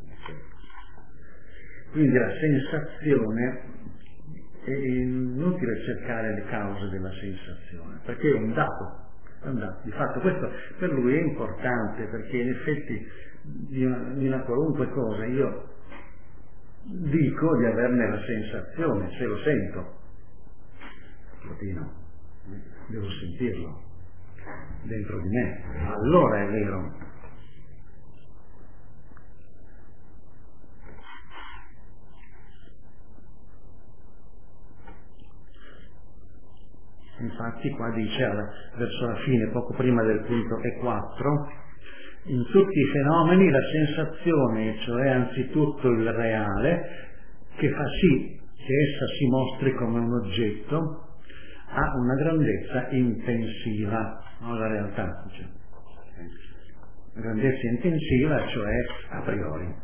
Quindi la sensazione, è inutile cercare le cause della sensazione, perché è un dato. Di fatto questo per lui è importante, perché in effetti di una qualunque cosa io dico di averne la sensazione, se lo sento, devo sentirlo dentro di me, allora è vero. Infatti qua dice verso la fine, poco prima del punto E4, in tutti i fenomeni la sensazione, cioè anzitutto il reale, che fa sì che essa si mostri come un oggetto, ha una grandezza intensiva, no? La realtà, cioè, grandezza intensiva, cioè a priori.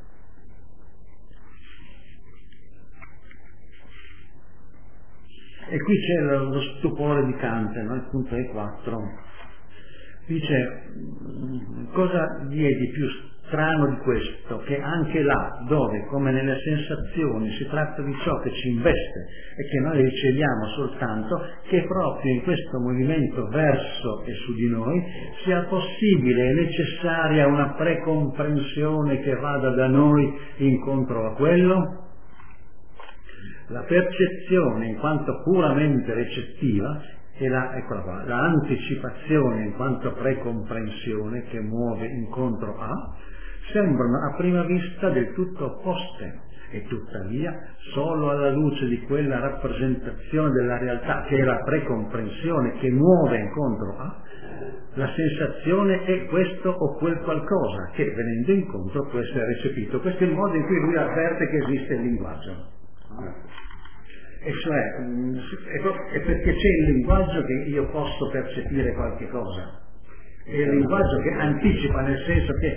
E qui c'è lo stupore di Kant, no? Il punto E4. Dice: cosa vi è di più strano di questo? Che anche là, dove, come nelle sensazioni, si tratta di ciò che ci investe e che noi riceviamo soltanto, che proprio in questo movimento verso e su di noi sia possibile e necessaria una precomprensione che vada da noi incontro a quello? La percezione in quanto puramente recettiva e la anticipazione in quanto precomprensione che muove incontro a, sembrano a prima vista del tutto opposte, e tuttavia solo alla luce di quella rappresentazione della realtà che è la precomprensione che muove incontro a, la sensazione è questo o quel qualcosa che venendo incontro può essere recepito. Questo è il modo in cui lui avverte che esiste il linguaggio. E cioè è perché c'è il linguaggio che io posso percepire qualche cosa, è il linguaggio che anticipa, nel senso che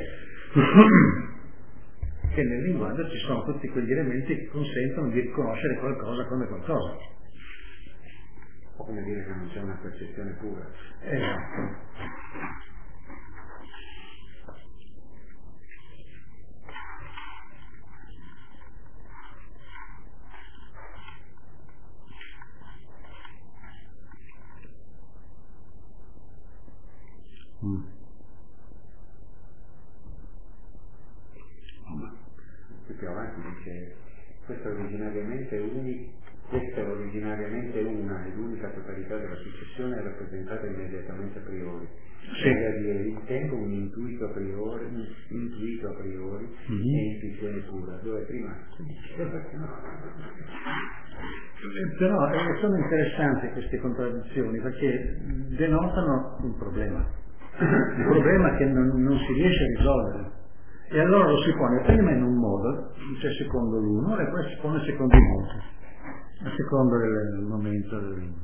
nel linguaggio ci sono tutti quegli elementi che consentono di riconoscere qualcosa come qualcosa. O come dire che non c'è una percezione pura. Esatto. Più avanti dice: questa è originariamente una ed unica totalità della successione è rappresentata immediatamente a priori. Sì. Ritengo un intuito a priori e intuizione pura, dove prima però sono interessanti queste contraddizioni, perché denotano un problema che non si riesce a risolvere, e allora lo si pone prima in un modo, cioè secondo l'uno, e poi si pone secondo il mondo, a secondo del momento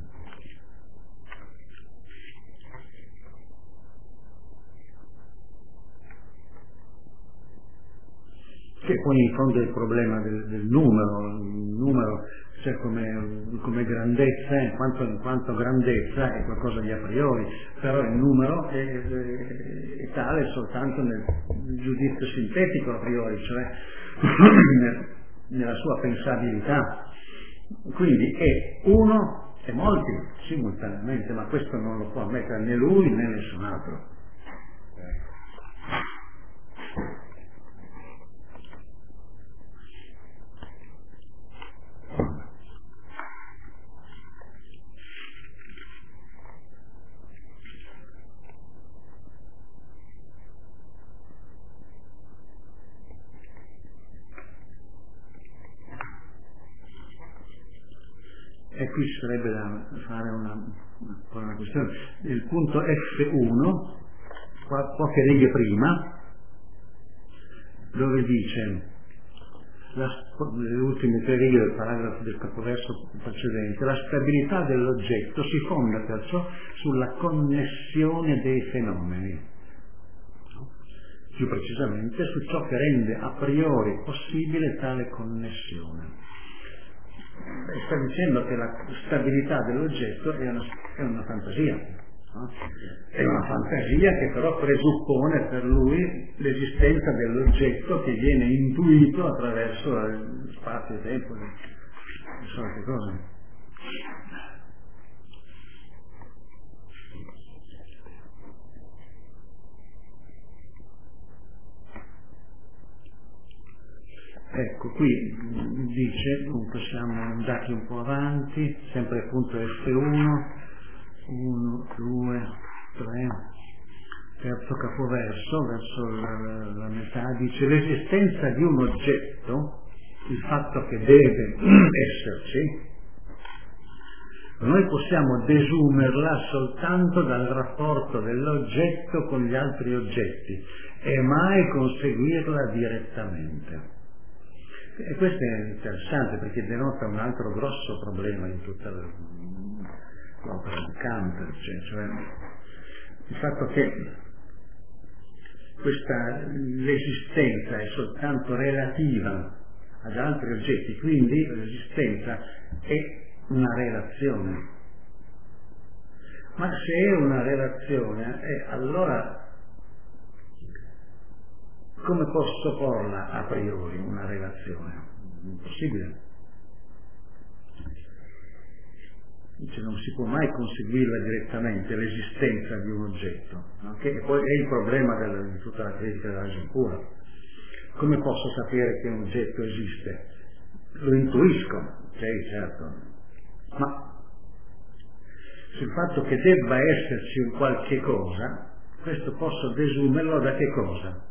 che poi in fondo è il problema del numero, cioè come grandezza, in quanto grandezza è qualcosa di a priori, però il numero è tale soltanto nel giudizio sintetico a priori, cioè nella sua pensabilità. Quindi è uno e molti simultaneamente, ma questo non lo può ammettere né lui né nessun altro. E qui ci sarebbe da fare una questione. Il punto F1, poche righe prima, dove dice, le ultime 3 righe del paragrafo del capoverso precedente, la stabilità dell'oggetto si fonda perciò sulla connessione dei fenomeni, più precisamente su ciò che rende a priori possibile tale connessione. Sta dicendo che la stabilità dell'oggetto è una fantasia, no? È una fantasia che però presuppone per lui l'esistenza dell'oggetto che viene intuito attraverso lo spazio e tempo, le solite cose. Ecco, qui dice, dunque siamo andati un po' avanti, sempre appunto F1, 1, 2, 3, terzo capoverso, verso la metà, dice l'esistenza di un oggetto, il fatto che deve esserci, noi possiamo desumerla soltanto dal rapporto dell'oggetto con gli altri oggetti e mai conseguirla direttamente. E questo è interessante perché denota un altro grosso problema in tutta l'opera di Kant, cioè il fatto che l'esistenza è soltanto relativa ad altri oggetti, quindi l'esistenza è una relazione. Ma se è una relazione, allora come posso porla a priori una relazione? Impossibile. Cioè, non si può mai conseguirla direttamente l'esistenza di un oggetto, no? Che poi è il problema di tutta la critica della ragione pura. Come posso sapere che un oggetto esiste? Lo intuisco, certo, ma sul fatto che debba esserci un qualche cosa, questo posso desumerlo da che cosa?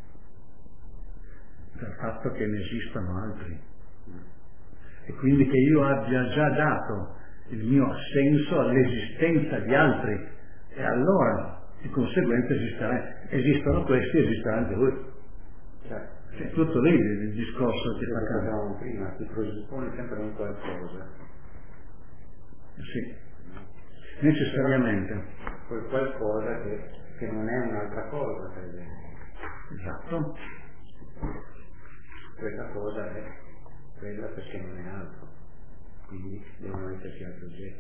Dal fatto che ne esistono altri, e quindi che io abbia già dato il mio assenso all'esistenza di altri, e allora di conseguenza esistono questi, esisterà anche lui. È tutto lì il discorso che facevamo prima, si presuppone sempre un qualcosa. Sì, necessariamente. Quel qualcosa che non è un'altra cosa, per esempio. Esatto. Questa cosa è quella perché non è altro, quindi devono esserci altri oggetti.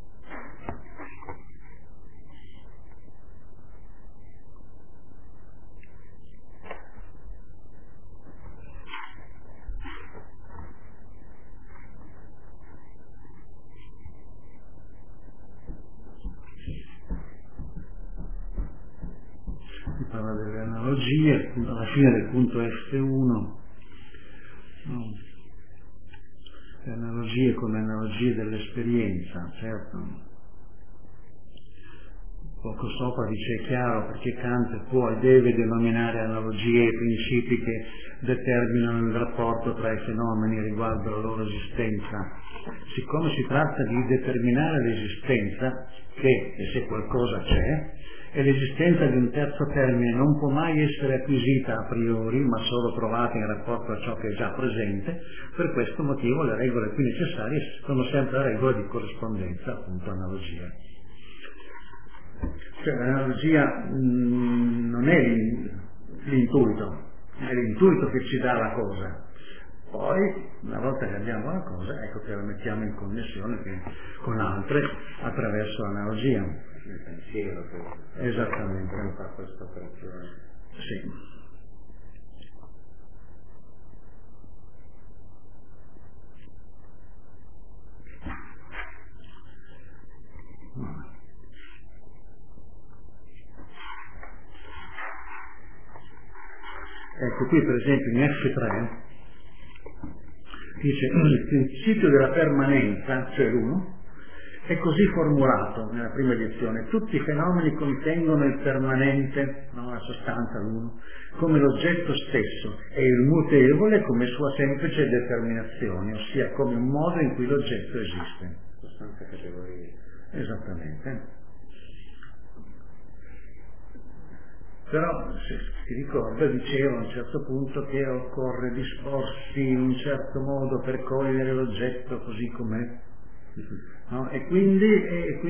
Si parla delle analogie, alla fine del punto F1. Le analogie come analogie dell'esperienza, certo. Poco sopra dice è chiaro perché Kant può e deve denominare analogie i principi che determinano il rapporto tra i fenomeni riguardo alla loro esistenza. Siccome si tratta di determinare l'esistenza, che e se qualcosa c'è, e l'esistenza di un terzo termine non può mai essere acquisita a priori, ma solo trovata in rapporto a ciò che è già presente, per questo motivo le regole più necessarie sono sempre regole di corrispondenza, appunto analogia. Cioè l'analogia non è l'intuito, è l'intuito che ci dà la cosa. Poi, una volta che abbiamo la cosa, ecco che la mettiamo in connessione con altre attraverso l'analogia. Il pensiero che esattamente fa questa operazione. Sì. Ecco, qui per esempio in F3 dice il principio della permanenza, cioè l'1, è così formulato nella prima edizione: tutti i fenomeni contengono il permanente, no, la sostanza, l'1, come l'oggetto stesso, e il mutevole come sua semplice determinazione, ossia come un modo in cui l'oggetto esiste. Sostanza categoria. Esattamente. Però, se si ricorda, diceva a un certo punto che occorre disporsi in un certo modo per cogliere l'oggetto così com'è, no? E quindi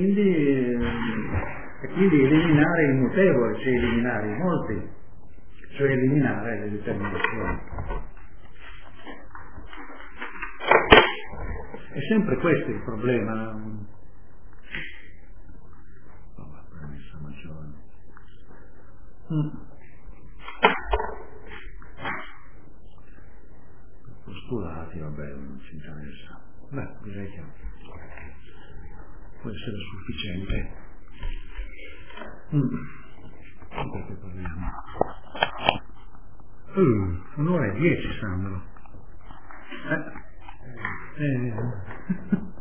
eliminare il mutevole, cioè eliminare i molti, cioè eliminare le determinazioni. È sempre questo il problema. Premessa maggiore. Postulati, vabbè, non ci interessa. Beh, direi che può essere sufficiente. Perché parliamo? 1:10, Sandro.